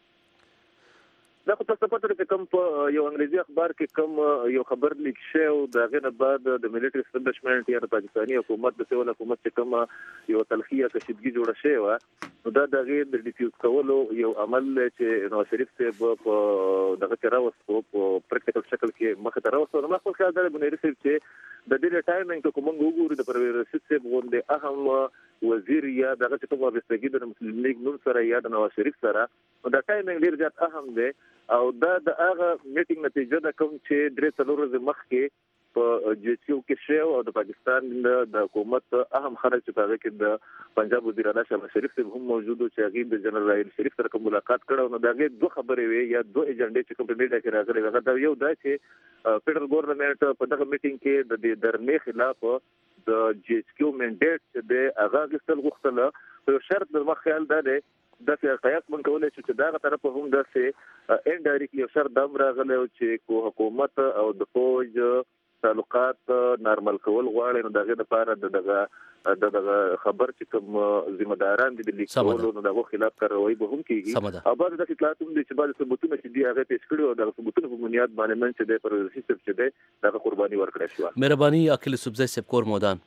دا خو تاسو پته لرئ کوم په یو انګریزي اخبار کې کوم یو خبر لیک شو دا غنه بعد د ملټری اسټابلیشمنت یا د پاکستاني حکومت د سیول حکومت چې کوم یو تلخیه کشیدګي جوړه شوی و نو دا د غیر د ډیفیوز کولو یو عمل چې نواز شریف صاحب په دغه تراوسو په پریکټیکل شکل کې مخ ته راوستو. نو خپل خیال دی بنيري صاحب چې د دې ټایمینګ کوم وګورو د پرویر رشید صاحب غونډه اهم وزیر یا دغه چې کوم وابستګي د مسلم لیگ نور سره یا د نواز شریف سره دا ټایمینګ ډیر زیات اهم دی او دا د هغه میټینګ نتیجه ده کوم چې درې څلور ورځې مخکې په جی سی او کې شو او د پاکستان د حکومت اهم خلک چې هغه کې د پنجاب وزیر اعلی شهباز شریف صاحب هم موجود او چې هغه د جنرال راحیل شریف سره کوم ملاقات کړو. نو دا غي دوه خبرې وي یا دوه ایجنډې چې کوم په میډیا کې راغلي هغه دا یو دا چې فدرال ګورنمنت په دغه میټینګ کې د درنې خلاف د جی اس کیو منډیټ چې د هغه غوښتل غوښتل په شرط د مخ خیال ده د قیاس من کولای شي چې دا طرف هم د سه انډایرکټلی یو شرط دم راغلی چې کو حکومت او د فوج تعلقات نارمل کول غواړي نو دغه لپاره دغه دغه خبر چې کوم ذمہ داران دي د لیکولو نو دغه خلاف کاروایی به هم کیږي او بعد د اطلاعات هم چې بعد ثبوتونه چې دی هغه پیش کړي او د ثبوتونو په بنیاد باندې من چې د پروژې سیستم چې دی دغه قرباني ورکړي شو. مهرباني اکیل سبزی سب کور مودان.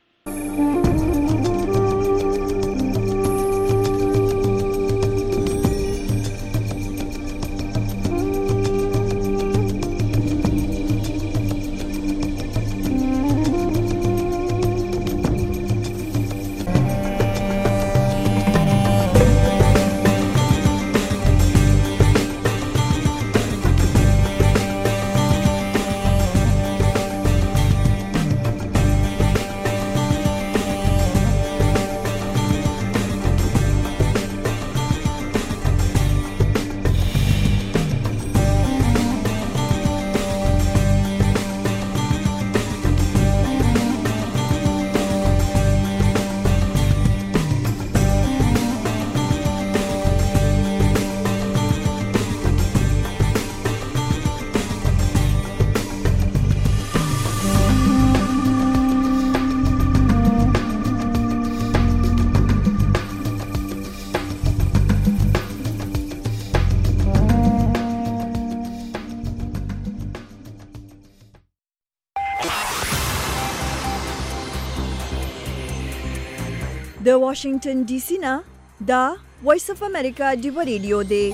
د واشنگټن ډي سي نه دا وایس اف امریکا ډیو ریډیو دی.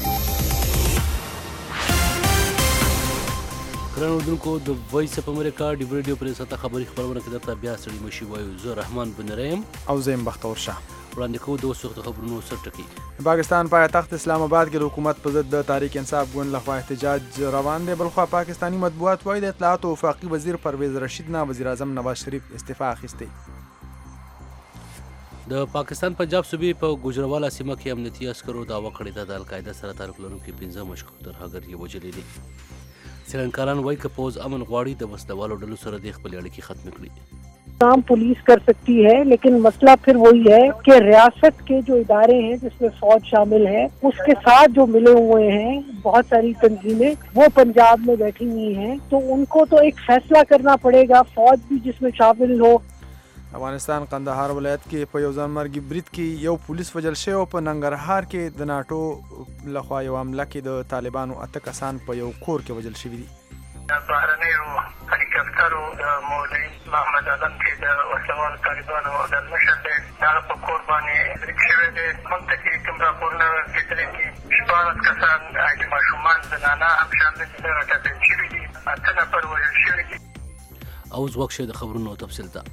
ګران اردوونکو د وایس اف امریکا ډیو ریډیو پر ساته خبري خبرونه کې درته بیا ستړي مشي وایو. زه رحمان بن رحیم او زیم بختور شاه وړاندې کوو د اوس وخت خبرونو سرټکی. پاکستان پایتخت اسلام آباد کې د حکومت په ضد د تحریک انصاف ګوند لخوا احتجاج روان دی. بلخوا پاکستانی مطبوعات وايي د اطلاعات او وفاقي وزیر پرویز رشید نه وزیر اعظم نواز شریف استعفا اخیستی. د پاکستان پنجاب صوبې په ګوجروالا سیمه کې امنیتي عسکرو دعوا کړې ده د القاعده سره تعلق لرونکي پنځه مشکوک ترهګر یې وژلي دي. څېړنکاران وایي که پوځ امن غواړي د وسلوالو ډلو سره د خپلې اړیکې ختم کړي. काम पुलिस कर सकती है, लेकिन मसला फिर वही है कि रियासत के जो इदारे हैं जिसमें फौज शामिल है उसके साथ जो मिले हुए हैं बहुत सारी तंजीमें वो पंजाब में बैठी हुई हैं, तो उनको तो एक फैसला करना पड़ेगा. फौज भी जिसमें शामिल हो. افغانستان قندهار ولایت کې په یو ځانمرګي برید کې یو پولیس وژل شوی او په ننګرهار کې د ناټو لخوا یو حمله کې د طالبانو اته کسان په یو کور کې وژل شوي دي. بهرنیو هلیکاپټرو د مولوي محمد علم چې د وسلوال طالبانو د مشر دی هغه په کور باندې برید شوی دی. موږ ته چې کوم راپورونه ورکېدلي چې شپاړس کسان د ماشومان زنانه هم شامل دي راټپل شوي دي، اته نفر وژل شوي دي. اوس وخت د خبرونو تفصیل ته.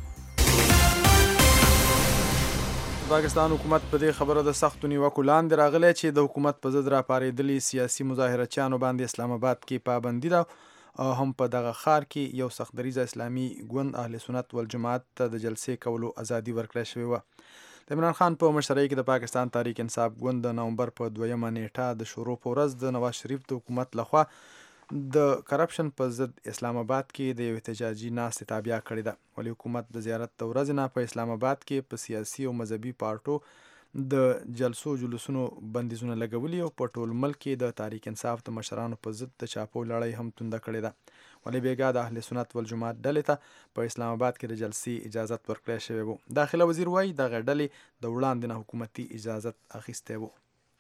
پاکستان حکومت په دې خبره د سختو نیوکو لاندې راغلی چې د حکومت په ضد راپارېدلي سیاسي مظاهرچیانو باندې اسلام آباد کې پابندي ده او هم په دغه ښار کې یو سخت دریځه اسلامي ګوند اهل سنت والجماعت ته د جلسې کولو ازادي ورکړی شوې وه. د عمران خان په مشرۍ کې د پاکستان تحریک انصاف ګوند د نومبر په دویمه نیټه د شروع په ورځ د نواز شریف د حکومت لخوا د کرپشن په ضد اسلام آباد کې د یو احتجاجي ناستې تابع کړې ده. ولی حکومت د زیارت د ورځې نه په اسلام آباد کې په سیاسي او مذهبي پارټو د جلسو جلوسونو بندیزونه لګولي او په ټول ملک کې د تحریک انصاف د مشرانو په ضد د چاپو لړۍ هم تونده کړې ده. ولی بیګا د اهل سنت والجماعت ډلې ته په اسلام آباد کې د جلسې اجازت ورکړی شوی و. داخله وزیر وایي دغه ډلې د وړاندې نه حکومتي اجازت اخیستی و.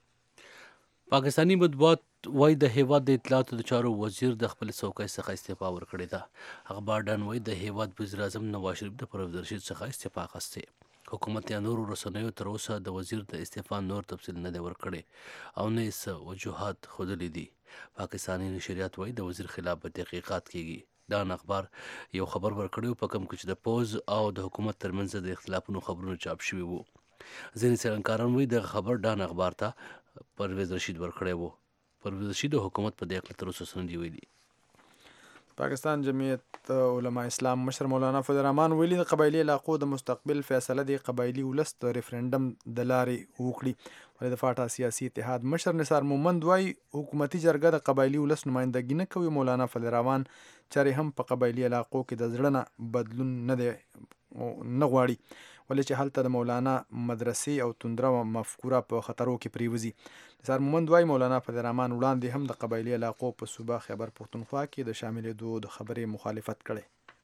پاکستانی مطبوعات وایي د هیواد د اطلاعاتو د چارو وزیر د خپل څوکۍ څخه استعفا ورکړې ده. اخبار ډان وایي د هیواد وزیر اعظم نواز شریف د پرویز رشید څخه استعفا اخیستې. حکومت یا نورو رسنیو تر اوسه د وزیر د استعفا نور تفصیل نه دی ورکړی او نه یې څه وجوهات ښودلي دي. پاکستانی نشریات وایي د وزیر خلاف به تحقیقات کیږي. ډان اخبار یو خبر ورکړی په کوم کې چې د پوځ او د حکومت ترمنځ د اختلافونو خبرونه چاپ شوي وو. ځینې څېړنکاران وایي دغه خبر ډان اخبار ته پرویز رشید ورکړی وو. پرویز رشید او حکومت په دې اړه تر اوسه څه نه دي ویلي. پاکستان جمعیت علماء اسلام مشر مولانا فضل الرحمن ویلي د قبایلي علاقو د مستقبل فیصله د قبایلي ولس د ریفرنډم د لارې وکړي. ولې د فاټا سیاسي اتحاد مشر نثار مومند وایي حکومتي جرګه د قبایلي ولس نمایندګي نه کوي. مولانا فضل الرحمن چارې هم په قبایلي علاقو کې د زړه نه بدلون نه دی نه غواړي، ولې چې هلته د مولانا مدرسې او توندره مفکوره په خطرو کې پریوزي. نثار مومند وایي مولانا فضل الرحمن وړاندې هم د قبایلي علاقو په صوبه خیبر پښتونخوا کې د شاملېدو د خبرې مخالفت کړی.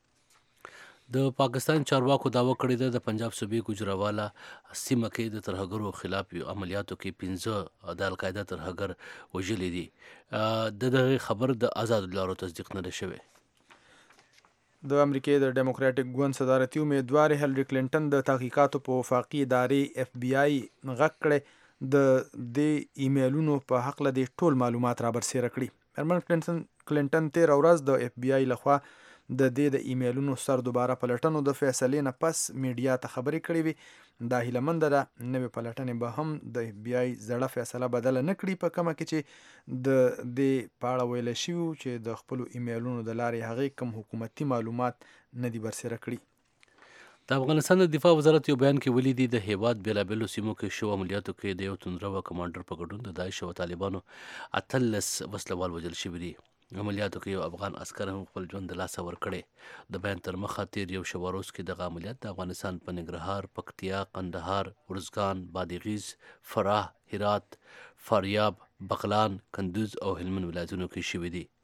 د پاکستان چارواکو دعوه کړې ده د پنجاب صوبې ګوجروالا سیمه کې د ترهګرو خلاف عملیاتو کې پنځه د القاعده ترهګر وژلي دي. د دغه خبر د آزاد لارو تصدیق نه دی شوی. د امریکای د ډیموکراټک ګوند صدارتي امیدوار هیلری کلینټن د تحقیقاتو په وفاقي ادارې اف بی آی غږ کړی د دې ایمیلونو په هکله د ټول معلومات را برسېره کړي. میرمن کلینټن تېره ورځ د اف بی آی لخوا د دې د ایمیلونو سر دوباره پلټنو د فیصلې نه پس میډیا ته خبرې کړې وي. دا هیله منده ده نوې پلټنې به هم د اف بی آی زړه فیصله بدله نه کړي په کومه کې چې د دې په اړه ویلی شوي چې د خپلو ایمیلونو د لارې هغې کوم حکومتي معلومات نه دي برسېره کړي. د افغانستان د دفاع وزارت یو بیان کې ویلي دي د هیواد بېلابېلو سیمو کې شو عملیاتو کې د یو توندروه کمانډر په ګډون د داعش او طالبانو اتلس وسلوال وژل شوي دي. عملیاتو کې یو افغان عسکر هم خپل ژوند د لاسه ورکړی. د بیان تر مخه تیر یو شوه وروز کې دغه عملیات د افغانستان په ننګرهار، پکتیا، قندهار، ارزګان، بادغیس، فراه، هرات، فاریاب، بغلان، کندوز او هلمند ولایتونو کې شوي دي.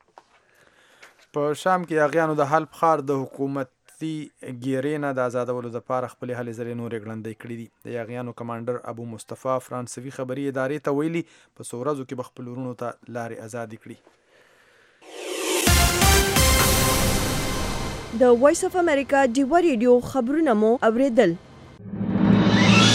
په شام کې یاغیانو د حلب ښار د حکومتي ګیرې نه د آزادولو دپاره خپلې هلې ځلې نورې ګړندۍ کړي دي. د یاغیانو کمانډر ابو مصطفی فرانسوي خبري ادارې ته ویلي په څو ورځو کې به خپل ورونو ته لارې ازادې کړي. د وایس اف امریکا ډیو ریډیو خبرونه مو اوریدل.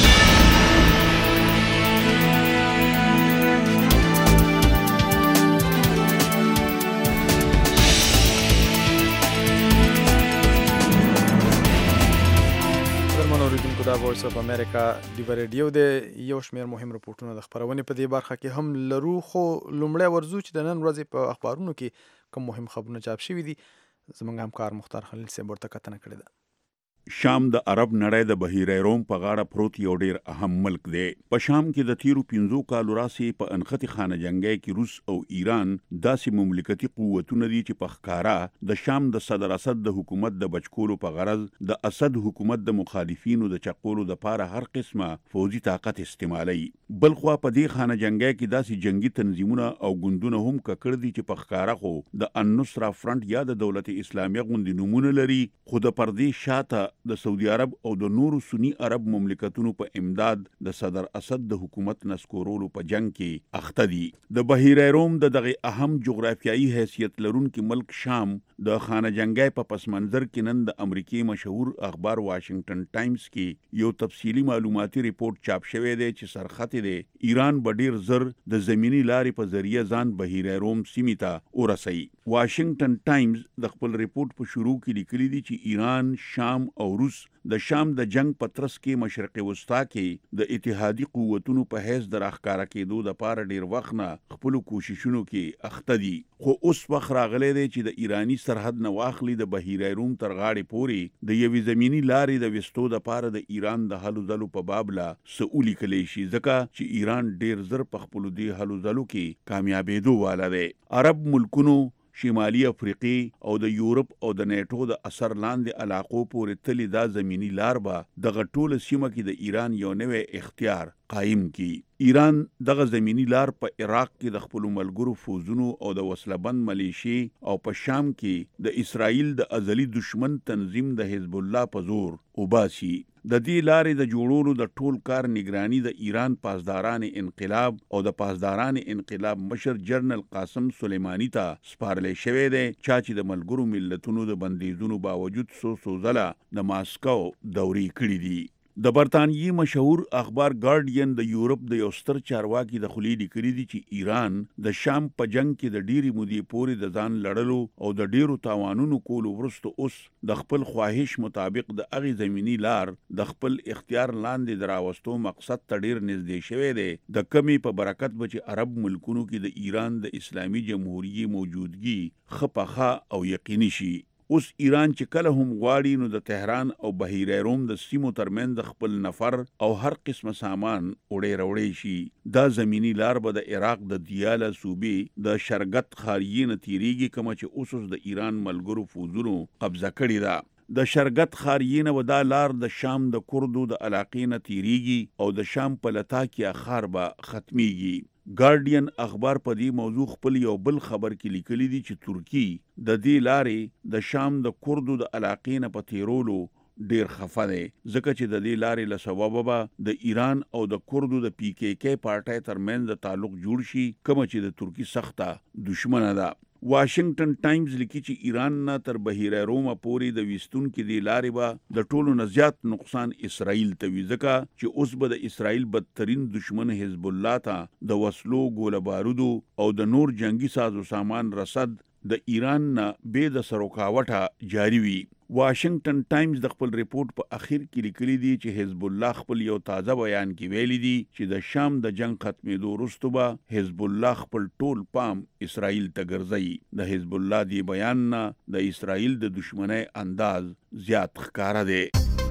دا وایس اف امریکا ډیو ریډیو د یو شمیر مهم رپورټونه د خبرونې په دې برخه کې هم لرو، خو لومړی ورزو چې د نن ورځې په اخبارونو کې کوم مهم خبرونه چاپ شوي دي. زموږ همکار مختار خلیل صاحب ورته کتنه کړې ده. شام د عرب نړۍ د بحیره روم په غاړه پروت یو ډیر اهم ملک دی. په شام کې د تیرو پنځو کالو راسې په انختی خانه جنگي کې روس او ایران داسې مملکتي قوتونه دي چې په ښکارا د شام د صدر اسد د حکومت د بچکولو په غرض د اسد حکومت د مخالفینو د چقولو د پاره هر قسمه فوجي طاقت استعمالي. بلخوا په دې خانه جنگي کې داسې جنگي تنظیمونه او ګوندونه هم ککړ دي چې په ښکارا خو د النصره فرنٹ یا د دولت اسلامیه غوندي نمونه لري، خو د پردې شاته د سعودي عرب او د نورو سنی عرب مملکتونو په امداد د صدر اسد د حکومت نسکورولو په جنگ کې اخته دي. د بحیره روم د دغه اهم جغرافیایي حیثیت لرونکي ملک شام د خانه جنگي په پس منظر کې نن د امریکای مشهور اخبار واشنگټن ټایمز کې یو تفصیلی معلوماتي ریپورت چاپ شوی دی چې سرخط دی ایران بډیر زر د زمینی لارې په ذریعہ ځان بحیره روم سیمې ته ورسوي. واشنگټن ټایمز د خپل ریپورت په شروع کې لیکلي دي چې ایران، شام او روس د شام د جنگ پترس کې مشرق وسطا کې د اتحادی قوتونو په حیث د راښکاره کېدو د پاره ډیر وخت نه خپل کوششونو کې اخته دي. خو اوس وخت راغلی دی چې د ایرانی سرحد نه واخلي د بحیره روم تر غاړې پورې د یوې زمینی لارې د وستو د پاره د ایران د هلو ځلو په باب لا سئولی کلی شي، ځکه چې ایران ډیر زر په خپل دی هلو ځلو کې کامیابېدو والا دی. عرب ملکونو، شمالي افریقي او د یورپ او د نیټو د اثر لاندې علاقو پورې تللی دا زمینی لار به دغه ټوله سیمه کې د ایران یو نوی اختیار قایم کی. ایران دغه زمینی لار په عراق کې د خپل ملګرو فوزونو او د وسلبند ملیشي او په شام کې د اسرائیل د ازلی دشمن تنظیم د حزب الله په زور وباسي. د دې لارې د جوړولو د ټول کار نگرانی د ایران پاسداران انقلاب او د پاسداران انقلاب مشر جنرال قاسم سلیمانی ته سپارل شوی دی، چا چې د ملګرو ملتونو د بندیزونو باوجود سو سوزله د ماسکو دوري کړی دي. د برطانیې مشهور اخبار ګارډین د یورپ د یو ستر چارواکي د خلی لیکلي دي چې ایران د شام په جنگ کې د ډیری مودې پورې د ځان لړلو او د ډیرو تاوانونو کولو وروسته اوس د خپل خواهش مطابق د اغي زمینی لار د خپل اختیار لاندې دراوستو مقصد ته ډیر نږدې شوی دی، د کمی په برکت به چې عرب ملکونو کې د ایران د اسلامي جمهوریت موجودګي خپخه او یقیني شي. اوس ایران چې کله هم غواړي نو د تهران او بحیره روم د سیمو ترمن د خپل نفر او هر قسمه سامان وړي راوړي شي. دا زمینی لار به د عراق د دیاله صوبې د شرګت خاریین تیریږي، کوم چې اوس د ایران ملګرو فوزونو قبضه کړی ده. د شرګت خاریین و دا لار د شام د کردو د علاقې نه تیریږي او د شام په لتا کې خار به ختميږي. ګارډین اخبار په دې موضوع خپل یو بل خبر کې لیکلي دي چې ترکی د دې لارې د شام د کردو د علاقې نه په تیرولو ډیر خفه دی، ځکه چې د دې لارې له سببه به د ایران او د کردو د پی کې کې پارټۍ ترمنځ د تعلق جوړ شي، کوم چې د ترکی سخته دشمنه ده. واشنگټن ټایمز لیکي چې ایران نه تر بحیره روم پورې د وستون کې دی لارې به د ټولو نه زیات نقصان اسرائیل ته وي، ځکه چې اوس به د اسرائیل بدترین دشمن حزب الله ته د وسلو، ګوله بارودو او د نور جنگي سازو سامان رسد د ایران نه به د سروکاوټه جاری وي. واشنگټن ټایمز د خپل ریپورت په اخر کې لیکلي دي چې حزب الله خپل یو تازه بیان کې ویلي دي چې د شام د جنگ ختمېدو وروسته به حزب الله خپل ټول پام اسرائیل ته ګرځي. د حزب الله دی بیان نه د اسرائیل د دشمنی انداز زیات ښکاره دی.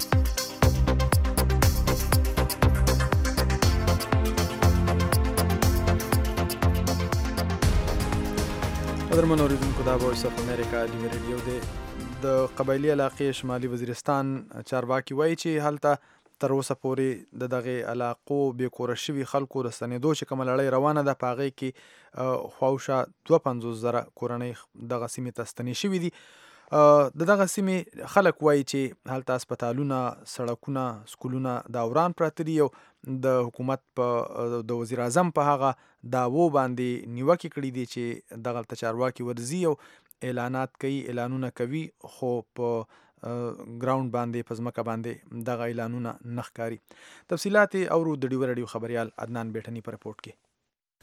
قدرمن اوریدونکو، دا وایس اف امریکا ډیو ریډیو دی. د قبایلی علاقې شمالي وزیرستان چارواکي وایي چې هلته تر اوسه پورې د دغه علاقو بې کوره شوي خلکو د ستنېدو چې کومه لړۍ روانه ده، په هغې کې خواوشا دوه پنځوس زره کورنۍ دغه سیمې ته ستنې شوي دي. د دغه سیمې خلک وایي چې هلته اسپتالونه، سړکونه، سکولونه دا وران پراته دي او د حکومت په د وزیر اعظم په هغه دعوو باندې نیوکې کړي دي چې دغلته چارواکي ورځي او اعلانات کوي، اعلانونه کوي، خو په ګراوند باندې په ځمکه باندې دغه اعلانونه نه ښکاري. تفصیلات اورو د ډیو ریډیو خبریال عدنان بیټنی په رپورټ کې.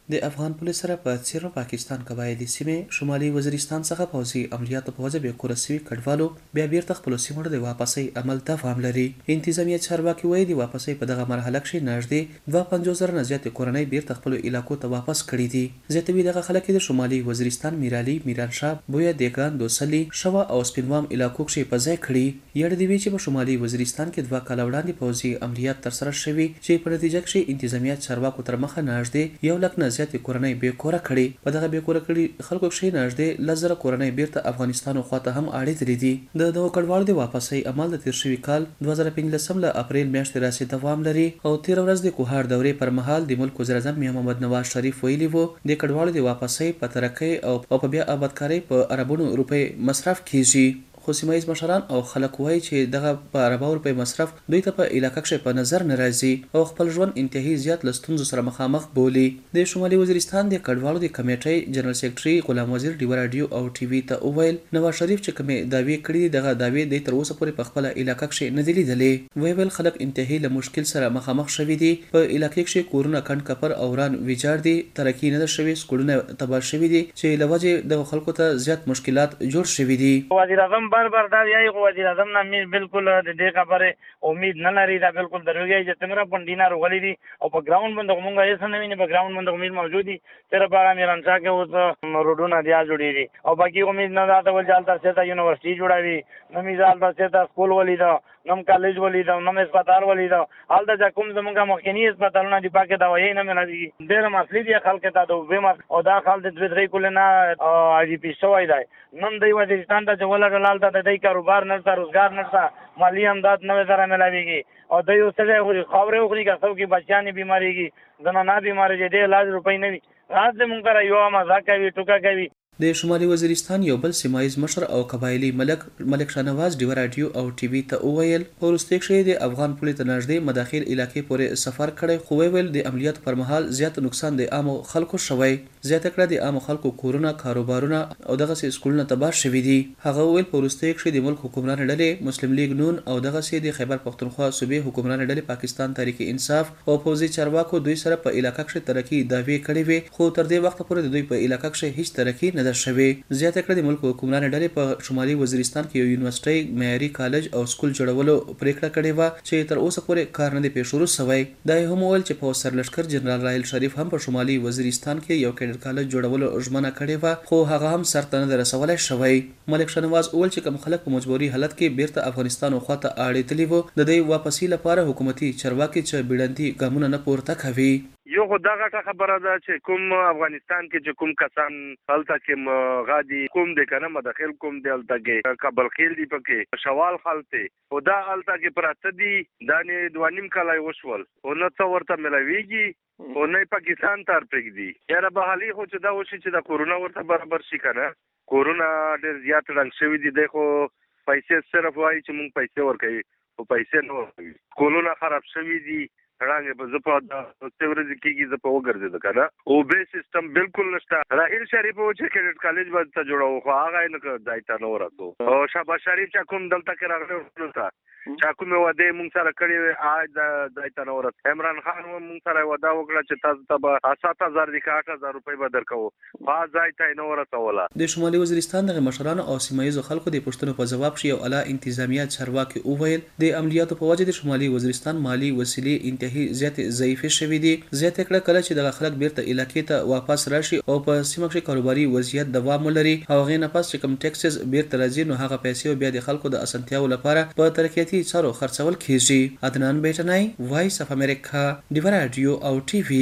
د افغان پولیس سره په څیرو پاکستان قبایلی سیمې شمالي وزیرستان څخه پوځي عملیاتو په وجه بې کوره سوي کډوالو بیا بیرته خپلو سیمو ته د واپسۍ عمل دوام لري. انتظامیه چارواکي وایي د واپسۍ په دغه مرحله کښې نږدې دوه پنځوس زره نه زیاتې کورنۍ بیرته خپلو علاقو ته واپس کړي دي. زیاتوي دغه خلک د شمالي وزیرستان میرالي، میرانشاه، بویه، دیګان، دوسلي، شوا او سپینوام علاقو کښې په ځای کړي. یاد دې وي چې په شمالي وزیرستان کې دوه کاله وړاندې پوځي عملیات ترسره شوي چې په نتیجه کښې انتظامیه چارواکو تر مخه نږدې یو لک نه زیاتې کورنۍ بې کوره کړي. په دغه بې کوره کړي خلکو کښې نږدې لس زره کورنۍ بیرته افغانستان خواته هم اړېدلې دي. د دغو کډوالو د واپسۍ عمل د تېر شوي کال دوه زره پنځلسم له اپریل میاشتې راهیسې دوام لري او تېره ورځ د کوهاټ دورې پر مهال د ملک وزیر اعظم میا محمد نواز شریف ویلي وو د کډوالو د واپسۍ په ترقۍ او په بیا آبادکارۍ په اربونو روپۍ مصرف کیږي. خو سیمه ییز مشران او خلک وایي چې دغه په ارباو روپۍ مصرف دوی ته په علاقه کښې په نظر نه راځي او خپل ژوند انتهایی زیات له ستونزو سره مخامخ بولي. د شمالي وزیرستان د کډوالو د کمیټۍ جنرال سیکرټري غلام وزیر ډیوه راډیو او ټي وي ته وویل نواز شریف چې کومې دعوې کړي دي دغه دعوې دی تر اوسه پورې په خپله علاقه کښې نه دي لیدلې. ویې ویل خلک انتهایی له مشکل سره مخامخ شوي دي. په علاقې کښې کورونه کنډ کپر او وران ویجاړ دي. ترقي نه ده شوې. سکولونه تباه شوي دي چې له وجې دغو خلکو ته زیات مشکلات جوړ شوي دي. وزیر اعظم بار بار دا وایي وزیر اعظم نه مې بالکل د دې خبرې امید نه لري. دا بالکل دروغ دی چې څنګه پنډینا روغلي دي او په ګراوند باندې موږ هیڅ نه ویني. په ګراوند باندې امید موجود دي. صرف هغه میرانشاه کې اوس روډونه بیا جوړېږي او باقي امید نه ده ول چې هلته سیته یونیورسټي جوړوي نو مې هلته سیته سکول ولیده نم کالج ولیده نم اسپتال ولیده. هلته چې کوم زموږ مخکیني اسپتالونه دي پاکې دوایي نه ملېږي. ډېر مسلې دي خلک ته د اوبې او دا خلک د دوی درې کلونه آی ډي پي شوی دی. نن دوی وزیرستان ته چې ولګل هلته د دوی کاروبار نشته، روزګار نشته، مالي امداد نه سره ملاویږي او دوی اوس سړی خوري خاورې وخوري که څوک یې بچیان یې بیمارېږي زنانه بیمارېږي ډېر علاج روپۍ نه وي. راز دې مونږ سره یوه مزاق کوي ټوکه کوي. د شمالي وزیرستان یو بل سیمایز مشر او قبایلی ملک ملک شاهنواز ډیوه راډیو او ټي وي ته وویل په وروستۍ کښې د افغان پولې ته نږدې مداخل علاقې پورې سفر کړی خو ویل د عملیاتو پر مهال زیات نقصان د عامو خلکو شوی. زیاته کړه د عامو خلکو کورونه، کاروبارونه او دغسې سکولونه تباه شوي دي. هغه وویل په وروستۍ کښې د ملک حکمران ډلې مسلم لیگ نون او دغسې د خیبر پښتونخوا صوبې حکمران ډلې پاکستان تحریک انصاف او پوځي چارواکو دوی سره په علاقه کښې ترقي دعوې کړې وې خو تر دې وخته پورې د دوی په علاقه کښې هیڅ ترقي نه ده شوې. زیاته کړه د ملک حکمران ډلې په شمالي وزیرستان کې یو یونیورسټۍ، معیاري کالج او سکول جوړولو پریکړه کړې وه چې تر اوسه پورې کار نه دی پیش شروع سوی. دا یې هم وویل چې پوځ سرلښکر جنرال راحیل شریف هم په شمالي وزیرستان کې یو کیډر کالج جوړولو ژمنه کړې وه خو هغه هم سرته نه ده رسولی شوی. ملک شاهنواز وویل چې کوم خلک په مجبوري حالت کې بیرته افغانستان خواته اړېدلي وو د دوی واپسي لپاره حکومتي چارواکي چې بیړندي ګامونه نه پورته کوي. یو خو دا غټه خبره ده چې کوم افغانستان کې چې کوم کسان هلته کې غادي کوم دی که نه مداخل کوم دی هلته کې کابل خیل دي پکې شوال خلک دی خو دا هلته کې پراته دي دا نه دوه نیم کاله یې وشول خو نه څه ورته میلاویږي خو نه یې پاکستان ته پرېږدي. یاره بحالي خو چې دا وشي چې د کورونا ورته برابر شي که نه کورونا ډېر زیات ړنګ شوي دي. دی خو پیسې صرف وایي چې مونږ پیسې ورکوي خو پیسې نه ورکوي. کولونه خراب شوي دي رانګې په زه په څه ورځې کېږي زه په وګرځېده که نه اوبې سیسټم بالکل نشته. راحیل شریف و چې کیډټ کالج به ته جوړوو خو هغه یې نه ځای ته نه ورسو. او شهباز شریف چې کوم دلته کې راغلی ورونو ته چا کومې وعدې مونږ سره کړې وې آج ځای ته نه ورس. عمران خان هم مونږ سره یې وعده وکړه چې تاسو ته به سات هزار دي که اټ هزار روپۍ به درکوو خو هغه ځای ته یې نه ورسوله. د شمالي وزیرستان دغه مشرانو او سیمه ییزو خلکو د پوښتنو په ځواب کښې یو اعلی انتظامیه چارواکي وویل د عملیاتو په وجه د شمالي وزیرستان مالي وسیلې انتهایی زیاتې ضعیفې شوي دي. زیاته کړه کله چې دغه خلک بیرته علاقې ته واپس راشي او په سیمه کښې کاروباري وضعیت دوام ولري او هغې نه پس چې کوم ټیکسز بیرته راځي نو هغه پیسې بیا د خلکو د اسانتیاو لپاره په ترقیاتي چارو خرڅول کیږي. عدنان بیټنای، وایس اف امریکا، ډیوه راډیو او ټي وي.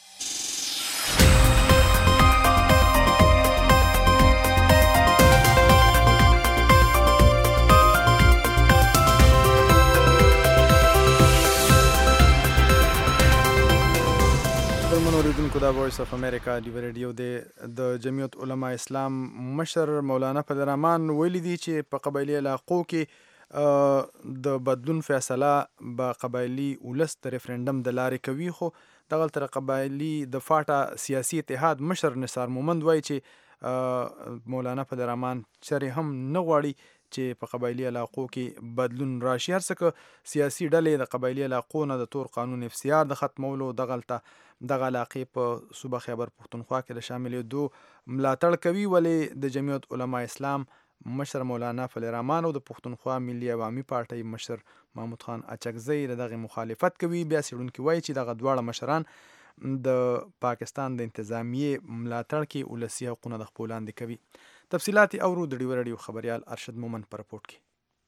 دا وایس اف امریکا ډیوه راډیو دی. د جمعیت علما اسلام مشر مولانا فضل الرحمن ویلي دي چې په قبایلي علاقو کې د بدلون فیصله به قبایلي ولس د ریفرنډم د لارې کوي خو دغلته قبایلي د فاټا سیاسي اتحاد مشر نثار مومند وایي چې مولانا فضل الرحمن چرې هم نه غواړي چې په قبایلي علاقو کې بدلون راشي. هر څه سیاسي ډلې د قبایلي علاقو نه د تور قانون اف سی آر د ختمولو دغلته دغه علاقې په صوبه خیبر پښتونخوا کې د شاملېدو ملاتړ کوي، ولې د جمعیت علما اسلام مشر مولانا فضل الرحمن او د پښتونخوا ملي عوامي پارټۍ مشر محمود خان اچکزی دغه مخالفت کوي. بیا څېړونکي وایي چې دغه دواړه مشران د پاکستان د انتظامیې ملاتړ کې ولسي حقونه د خپل لاندې کوي. تفصیلات اورو د ډیو رادیو خبريال ارشد مومن پر رپورټ کې.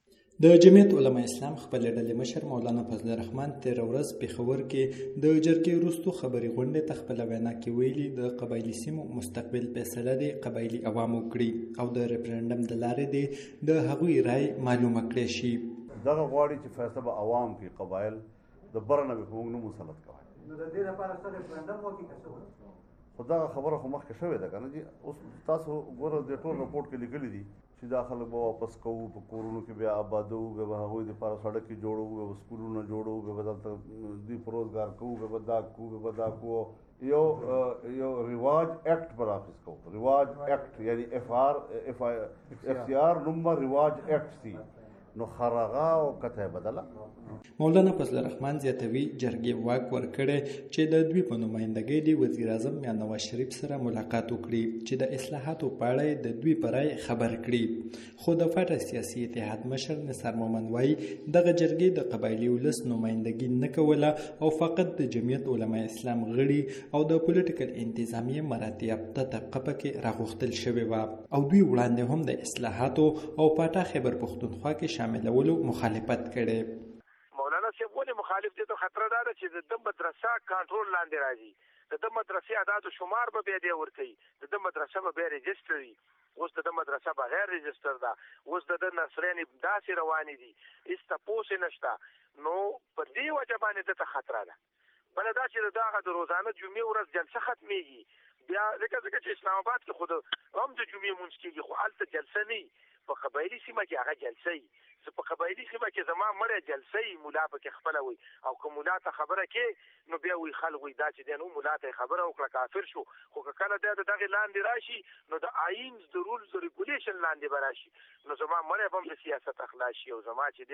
د جمعیت علما اسلام خپل ډلې مشر مولانا فضل الرحمن تیر ورځ پېښور کې د جرګې وروستو خبري غونډې ته خپل وینا کې ویلي د قبایلي سیمو مستقبل فیصله د قبایلي عوامو کړي او د ریفرندم د لارې د هغوی رائے معلومه کړي شي. دغه غواړي چې فیصله به عوام کې قبایل د برنه به موږ نه مسلط کوي. نو د دې لپاره څه ریفرندم وکړي که خو دغه خبره خو مخکې شوې ده که نه جي. اوس تاسو ګوره د ټول رپورټ کې لیکلي دي چې دا خلک به واپس کوو، په کورونو کې بیا آبادو، بیا به هغوی دپاره سړکې جوړو، بیا به سکولونه جوړو، بیا به دلته دوی په روزګار کوو، بیا به دا کوو، بیا به دا کوو. یو یو رواج اکټ به راخیست کوو. رواج اکټ یعنی اف آر اف اف سی آر نوم به رواج اکټ سي، نو خرغه او کته بدله. مولانا فضل الرحمن زیاتوي جرګې واک ورکړی چې د دوی په نمایندګۍ د وزیر اعظم یا نواز شریف سره ملاقات وکړي چې د اصلاحاتو په اړه د دوی په رای خبر کړي. خو د فاټا سیاسي اتحاد مشر نثار مومن وایي دغه جرګې د قبایلي ولس نمایندګي نه کوله او فقط د جمعیت علما اسلام غړي او د پولیټیکل انتظامیې مراتع یافته طبقه پکې راغوښتل شوې وه او دوی وړاندې هم د اصلاحاتو او فاټا خیبر پښتونخوا کې شاملولو مخالفت کړي. مولانا صاحب ولې مخالف دي؟ ته خطر دا ده چې د مدرسه کنټرول لاندې راځي، د مدرسې اعداد و شمار به بیا دی ورکوي، د مدرسه به بیا رجسټر وي. اوس د مدرسه بغیر رجسټر ده، اوس د نرسرانې داسې روانې دي، هېڅ تپوس یې نشته. نو په دې وجه باندې دته خطره ده. بله دا چې د هغه د روزانه جمعې ورځ جلسه ختمېږي، بیا ځکه ځکه چې اسلام آباد کې خو هم د جمعې مونځ کېږي، خو هلته جلسه نه وي. په قبایلي سیمه کې هغه جلسه وي. زه په قبایلي سیمه کې زما مړی جلسه وي، ملا پکې خپله وي، او که ملا ته خبره کې نو بیا وایي خلک وایي دا چې دی نو ملا ته یې خبره وکړه کافر شو. خو که کله دی د دغې لاندې راشي نو د آئین د رولز ریګولیشن لاندې به راشي، نو زما مړی به هم د سیاست اخلاص شي، او زما چې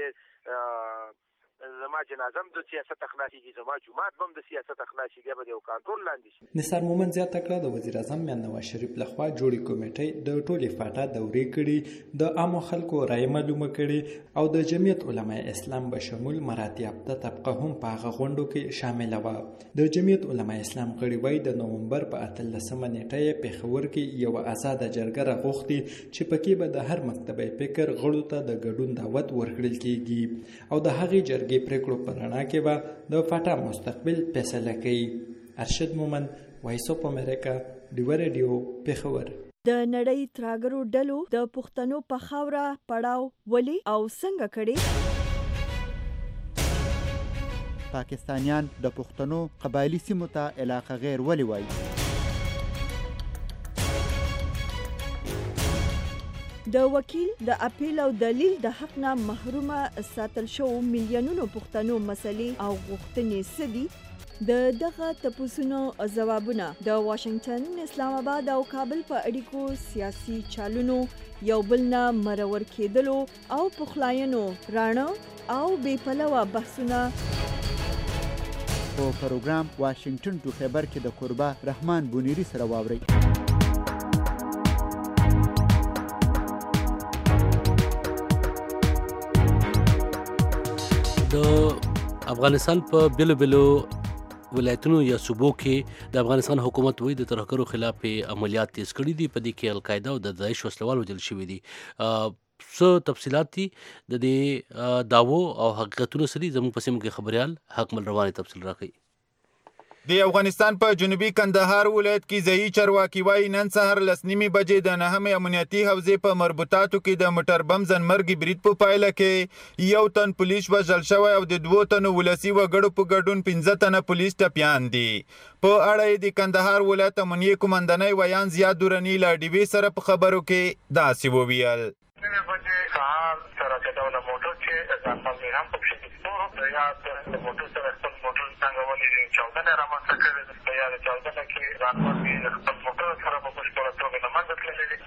دی زما جنازه هم د سیاست اخلاصېږي، زما جومات به هم د سیاست اخلاصېږي، بیا به د یو کنټرول لاندې شي. نثار مومن زیاته کړه د وزیر اعظم یا نواز شریف لخوا جوړې کمیټۍ د ټولې فاټا دورې کړي، د عامو خلکو رایې معلومه کړي او د جمعیت علما اسلام به شمول مراتع یافته طبقه هم په هغه غونډو کې شامله وه. د جمعیت علما اسلام غړي وایي د نومبر په اتلسمه نیټه یې پېښور کې یوه ازاده جرګه راغوښتې چې پکې به د هر مکتبه فکر غړو ته د ګډون دعوت ورکړل کېږي او د هغې جرګې پریکړو په رڼا کې به د فاټا مستقبل فیصله کوي. ارشد مومن، وایس اف امریکا، ډیو رادیو، پېښور. د نړۍ تراګرو ډلو د پښتنو په خاوره پړاو ولې او څنګه کړي؟ پاکستانیان د پښتنو قبایلی سیمو ته علاقه غیر ولې وایي؟ د وکیل د اپیل او دلیل د حق نه محرومه ساتل شو میلیونونو پښتنو مسلې او غوښتنې څه دي؟ د دغه تپوسونو ځوابونه د واشنگټن، اسلام آباد او کابل په اړیکو سیاسي چالونو یو بل نه مرور کېدلو او پخلاینو راڼه او بې پلوه بحثونه په پروګرام واشنگټن ټو خیبر کې د قربا رحمان بونیری سره واورئ. د افغانستان په بیلو بیلو ولایتونو یا صوبو کې د افغانستان حکومت وایي د ترهګرو خلاف عملیات تیز کړي دي، په دې کې القاعده او د داعش وسلوال وژل شوي دي. څه تفصیلات دي د دې دعوو او حقیقتونو څه دي؟ زموږ په سیمه کې خبریال حکمل رواني تفصیل راکوي. د افغانستان په جنوبي کندهار ولایت کې ځایي چارواکي وایي نن سهار لس نیمې بجې د نهمې امنیتي حوزې په مربوطاتو کې د موټر بم ځانمرګي برید په پایله کې یو تن پولیس وژل شوی او د دوو تنو ولسي وګړو په ګډون پنځه تنه پولیس ټپیان دي. په اړه یې د کندهار ولایت امنیې قومندانۍ ویان زیاد درني له ډي وي سره په خبرو کې داسې وویل. نوې بجې سهار سره چې ډوله موټر چې ځانمرګي هم پکښې د یا د موټر سره خپل موټر څنګه ولې چاودنه رامنځته کړې ده، یا د چاودنه کې ځانمرګي خپل موټر سره په بشپړه توګه له منځه تللي دي. یوازې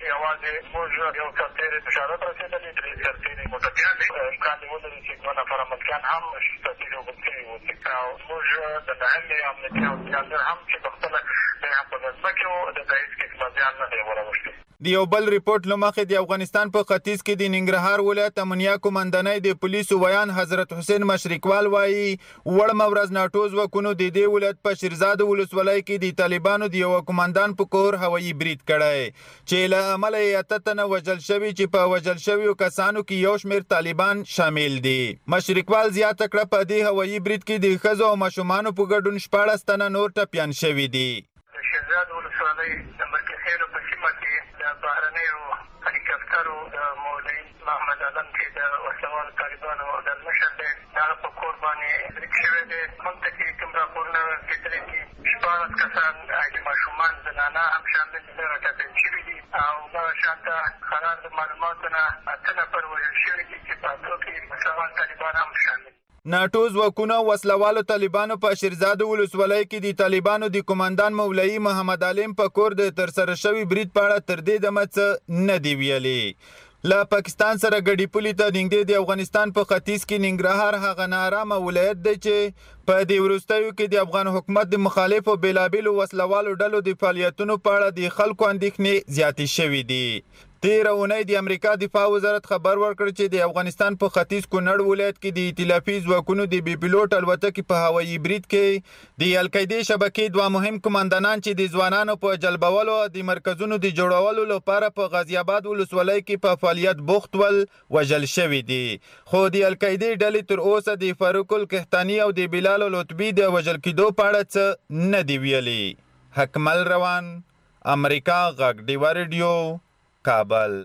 باندې موږ یو سرتېری بشارت رسېدلي درې سرتېري موټکیان دي امکان دې ولري چې دوه نفره ملکیان هم سرتېري وبل شوي اوسي او موږ د نهمې امنیتي او پیاده هم چې پخپله دی هم په ځمکې وو د هېڅ قسمه زیان نه دی وراوښتی. د یو بل ریپورت له مخې د افغانستان په ختیځ کې د ننګرهار ولایت امنیه قومندانۍ د پولیسو ویان حضرت حسین مشرقوال وایي وړمه ورځ ناټو ځواکونو د دې ولایت په شیرزاد ولسوالۍ کې د طالبانو د یوه قومندان په کور هوایي برید کړی چې له امله یې اته تنه وژل شوي چې په وژل شویو کسانو کې یو شمېر طالبان شامل دي. مشرقوال زیاته کړه په دې هوایي برید کې د ښځو او ماشومانو په ګډون شپاړس تنه نور ټپیان شوي دي. د شیرزاد ولسوالۍ د مرکزیرو په سیمه کې د بهرنیو هلیکاپټرو د مولوي محمد علم چې د وسلوالو طالبانو د مشر دی د هغه په کور باندې برید شوی دی. موږ ته چې کوم راپورونه کېدلي دي شپاړس کسان د ماشومان زنانه هم شامل دي راټپل شوي دي او دغه شانته خرار د معلوماتو نه اته نفر وژل شوي دي چې په اتو کې وسلوال طالبان هم شامل دي. ناټو ځواکونو وسلوالو طالبانو په شیرزاد ولسوالۍ کې د طالبانو د قومندان مولوي محمد علیم په کور د ترسره شوي برید په اړه تر دې دمه څه نه دي ویلي. له پاکستان سره ګډې پولې ته نږدې د افغانستان په ختیځ کې ننګرهار هغه ناارامه ولایت دی چې په دې وروستیو کې د افغان حکومت د مخالفو بېلابېلو وسلوالو ډلو د فعالیتونو په اړه د خلکو اندېښنې زیاتې شوي دي. تېره اونۍ د امریکا دفاع وزارت خبر ورکړ چې د افغانستان په ختیځ کونړ ولایت کې د ائتلافي ځواکونو د بې پیلوټ الوتکې په هوایي برید کې د القاعدې شبکې دوه مهم قمندانان چې د ځوانانو په جلبولو او د مرکزونو د جوړولو لپاره په غازي آباد ولسوالۍ کې په فعالیت بوخت ول وژل شوي دي. خو د القاعدې ډلې تر اوسه د فاروق القحطاني او د بلال لطبي د وژل کېدو په اړه څه نه دي ویلي. حکمل روان، امریکا غږ ډیوه ریډیو، کابل.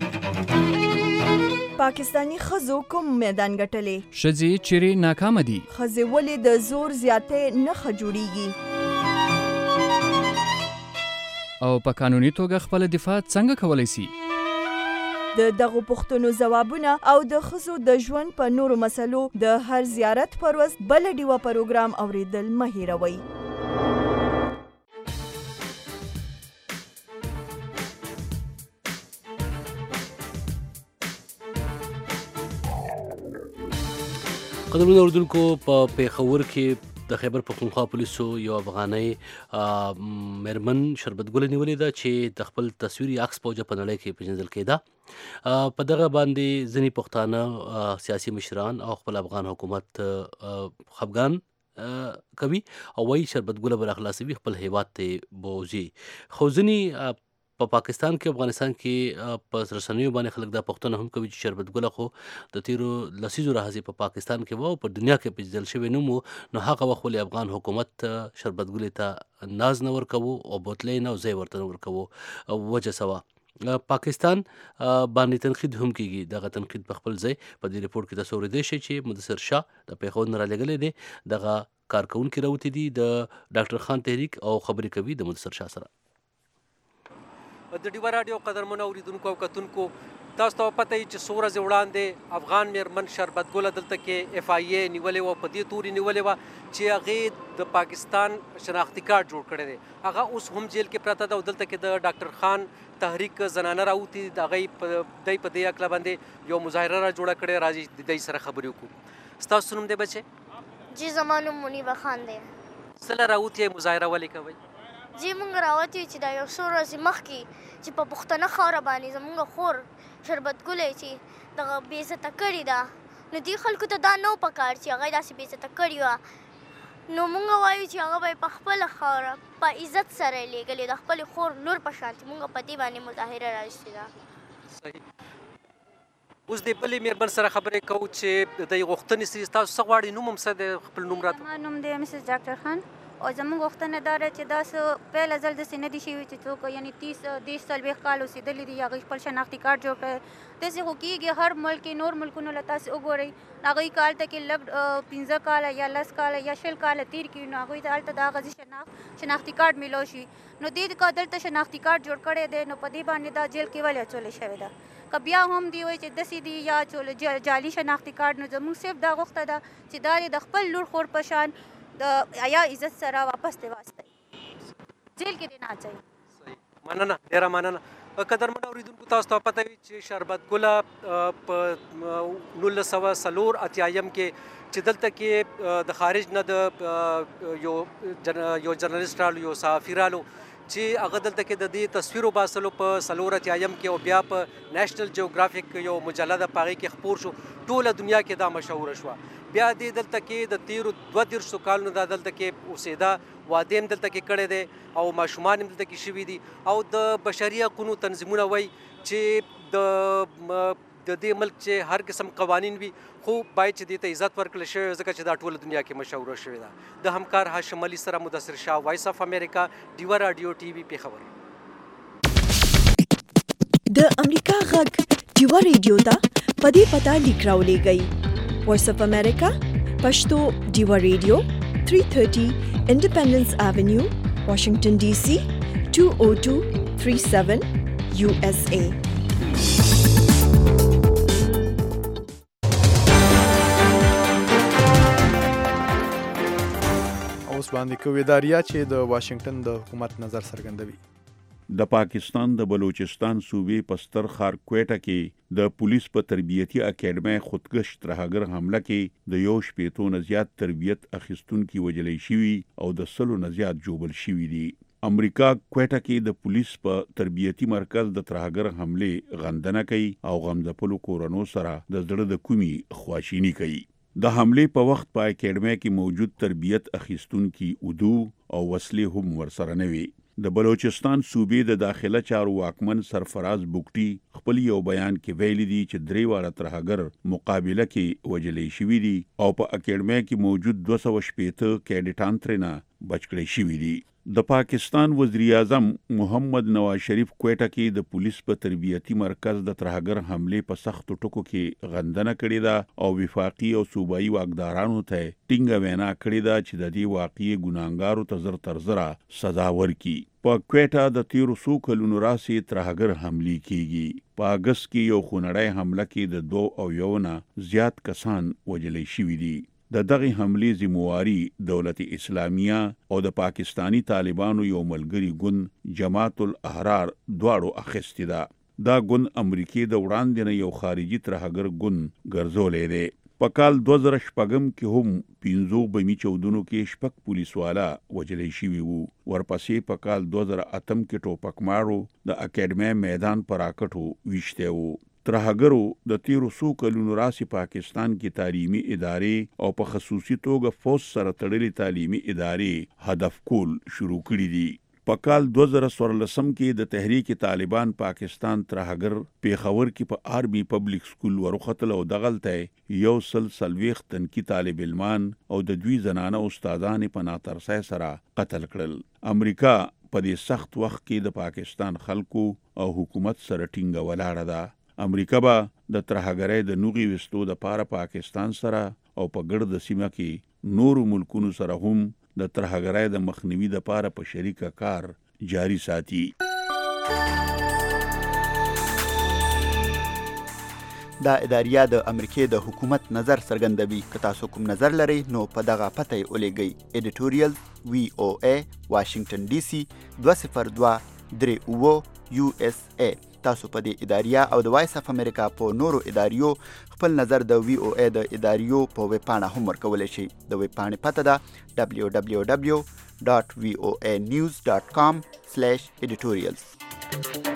پاکستانی ښځو کوم میدان ګټلې؟ ښځې چیرې ناکامه دي؟ ښځې ولې د زور زیاتې نښه جوړیږي؟ او په قانوني توګه خپل دفاع څنګه کولی سي؟ د دغو پوښتنو ځوابونه او د ښځو د ژوند په نورو مسلو د هر زیارت پر ورځ بله ډیوه پروګرام اوریدل مه هیروئ. قدرمنو اوریدونکو په پیښور کې د خیبر پښتونخوا پولیسو یو افغانۍ میرمن شربت ګل نیولې ده چې د خپل تصویري عکس په وجه په نړۍ کې پیژندل کېده. په دغه باندې ځینې پښتانه سیاسي مشران او خپل افغان حکومت خفګان کوي او وایي شربت ګله به راخلاصوي خپل هیواد ته بوځي. خو ځینې په پاکستان کې افغانستان کې په رسنیو باندې خلک دا پوښتنه هم کوي چې شربت ګله خو د تیرو لسیزو راهیسې په پاکستان کې وه او په دنیا کې پیژندل شوی نوم و، نو هغه وخت ولې افغان حکومت شربت ګلې ته ناز نه ورکوو او بوتلۍ نه او ځای ورته نه ورکوو؟ وجه څه وه؟ پاکستان باندې تنقید هم کیږي. دغه تنقید په خپل ځای په دې ریپورټ کې تاسو اورېدی شئ چې مدثر شاه د پیښور نه رالیږلی دی. دغه کارکوونکي راوتي دي د ډاکټر خان تحریک او خبرې کوي د مدثر شاه سره. د ډیوه راډیو قدرمنو اوریدونکو او کتونکو، تاسو ته پته وي چې څو ورځې وړاندې افغان میرمن شربت ګله دلته کې اف آی اے نیولې وه، په دې تورې نیولې وه چې هغې د پاکستان شناختي کارت جوړ کړی دی. هغه اوس هم جیل کې پرته ده او دلته کې د ډاکټر خان تحریک زنانه راوتي د هغې دی په دې هکله باندې یو مظاهره را جوړه کړې. راځئ د دوی سره خبرې وکړو. ستاسو نوم دی بچې؟ جی زما نوم منیبه خان دی. څه له راوتي مظاهره ولې کوئ؟ جی مونږ راوتي چې دا یو څو ورځې مخکې چې په پښتنه خاوره باندې زمونږ خور شربت ګلې چې دغه بې عزته کړې ده، نو دې خلکو ته دا نه و پکار چې هغه یې داسې بې عزته کړې وه. نو مونږ وایو چې هغه به یې په خپله خاوره په عزت سره یې لېږلې د خپلې خور لور په شان چې مونږ په دې باندې مظاهره راوستې ده. صحیح. اوس د بلې میرمن سره خبرې کوو چې د غوښتنې څه تاسو څه غواړئ؟ نوم هم څه دی؟ خپل نوم راته. زما نوم دی مسز ډاکټر خان او زموږ غوښتنه دا ده چې داسې پیله ځل داسې نه دي شوي چې څوک یعنې تیس دېرش څلوېښت کال اوسېدلي دي هغوی خپل شناختي کارت جوړ کړی. داسې خو کېږي هر ملک کې نور ملکونو له تاسې وګورئ هغوی که هلته کې لږ پنځه کاله یا لس کاله یا شل کاله تېر کړي نو هغوی ته هلته د هغه شناخت شناختي کارت میلو شي. نو دې که دلته شناختي کارت جوړ کړی دی نو په دې باندې دا جیل کې ولې اچولی شوې ده؟ که بیا هم دی وایي چې داسې دي یا چول جعلي شناختي کارت، نو زموږ صرف دا غوښته ده چې دا د خپل لور خور په شان د حیا عزت سره واپس دی واستئ، جیل کې دی نه اچوي. صحیح، مننه، ډېره مننه. قدرمن اوریدونکو تاسو ته پته وي چې شربت ګله په نولس سوه څلور اتیایم کې چې دلته کې د خارج نه د یو یو جرنالست رالو یو صحافي رالو چې هغه دلته کې د دې تصویر وباسلو په څلور اتیایم کې او بیا په نیشنل جیوګرافیک یو مجله ده په هغې کې خپور شو. ټوله دنیا کې دا مشهوره شوه. بیا دې دلته کې د تیرو دوه دېرشو کالونو دا دلته کې اوسېده، واده هم دلته کې کړی دی او ماشومان هم دلته کې شوي دي. او د بشري حقونو تنظیمونه وایي چې د د دې ملک چې هر قسم قوانین وي خو باید چې دې ته عزت ورکړل شوی ځکه چې دا ټوله دنیا کې مشهوره شوې ده. د همکار هاشم علي سره مدثر شاه، وایس اف امریکا، ډیوه راډیو ټي وي پېښور. د امریکا غږ ډیوه ریډیو ته په دې پته لیک راولېږئ. وایس اف امریکا پښتو ډیوه ریډیو تhree thirty Independence Avenue, Washington D C two oh two three seven U S A. اوس باندې کوي داریا چې د واشنگټن د حکومت نظر څرګندوي. د پاکستان د بلوچستان صوبې په ستر ښار کوټه کې د پولیس په تربیتي اکیډمۍ خودکش ترهګر حمله کې د یو شپېتو نه زیات تربیت اخیستونکي وژلی شوي او د سلو نه زیات ژوبل شوي دي. امریکا کوټه کې د پولیس په تربیتي مرکز د ترهګر حملې غندنه کوي او غمځپلو کورنو سره د زړه د کومي خواشیني کوي. د حملې په وخت په اکیډمۍ کې موجود تربیت اخیستونکي اردو او وسلې هم ورسره نه وي. د بلوچستان صوبې د داخله چارو واکمن سرفراز بوکټي خپل یو بیان کې ویلي دي چې درې واړه ترهګر مقابله کې وژلې شوي دي او په اکیډمۍ کې موجود دوه سوه شپېته کیډټان ترېنه بچ کړی شوي دي. د پاکستان وزیر اعظم محمد نواز شریف کوټه کې د پولیس په تربیتي مرکز د ترهګر حملې په سختو ټکو کې غندنه کړې ده او وفاقي او صوبایي واکدارانو ته ټینګه وینا کړې ده چې د دې واقعي ګناهګارو ته زر تر زره سزا ورکړي. په کوټه د تیرو څو کلونو راهیسې ترهګر حملې کیږي. په اګست کې یو خونړی حمله کې د دو او یو نه زیات کسان وژلی شوي دي. د دغه حملې ذمہواری دولت اسلامیه او د پاکستانی طالبانو یو ملګری ګوند جماعت الاحرار دواړو اخیستې ده. دا ګوند امریکای د وړاندې نه یو خارجي ترهګر ګوند ګرځولې دی. په کال دوه زره شپږم کې هم پنځو بمي چودنو کې شپږ پولیسوالا وژلی شوي وو. ورپسې په کال دوه زره اتم کې ټوپکمارو د اکیډمۍ میدان په راکټو ویشتی وو. ترهګرو د تیرو څو کلونو راهیسې پاکستان کې تعلیمي ادارې او په خصوصي توګه فوج سره تړلې تعلیمي ادارې هدف کول شروع کړي دي. په کال دوه زره څوارلسم کې د تحریک طالبان پاکستان ترهګر پیښور کې په آرمي پبلک سکول ورختل او دغلته یو سل څلوېښت تنکي طالب علمان او د دوی زنانه استادانې په ناترسۍ سره قتل کړل. امریکا په دې سخت وخت کې د پاکستان خلکو او حکومت سره ټینګه ولاړه ده. امریکا به د ترهګرۍ د نوغې وستو د پاره پاکستان سره او په ګرد سیمه کې نورو ملکونو سره هم د ترهګرۍ د مخنیوي د پاره په شریکه کار جاری ساتي. دا اداریه د امریکای د حکومت نظر څرګندوي. که تاسو کوم نظر لرئ نو په دغه پته یې ولېږئ. ایډیټوریال وی او ای واشنگټن ډي سي دوه صفر دوه درې اووه یو اس ای. تاسو په دې اداریه او د وایس اف امریکا په نورو اداریو خپل نظر د وی او ای د اداریو په ویب پاڼه هم ورکولی شئ. د ویب پاڼې پته ده دبلیو دبلیو دبلیو ډاټ وی او ای نیوز ډاټ کام سلیش ایډیټوریلز.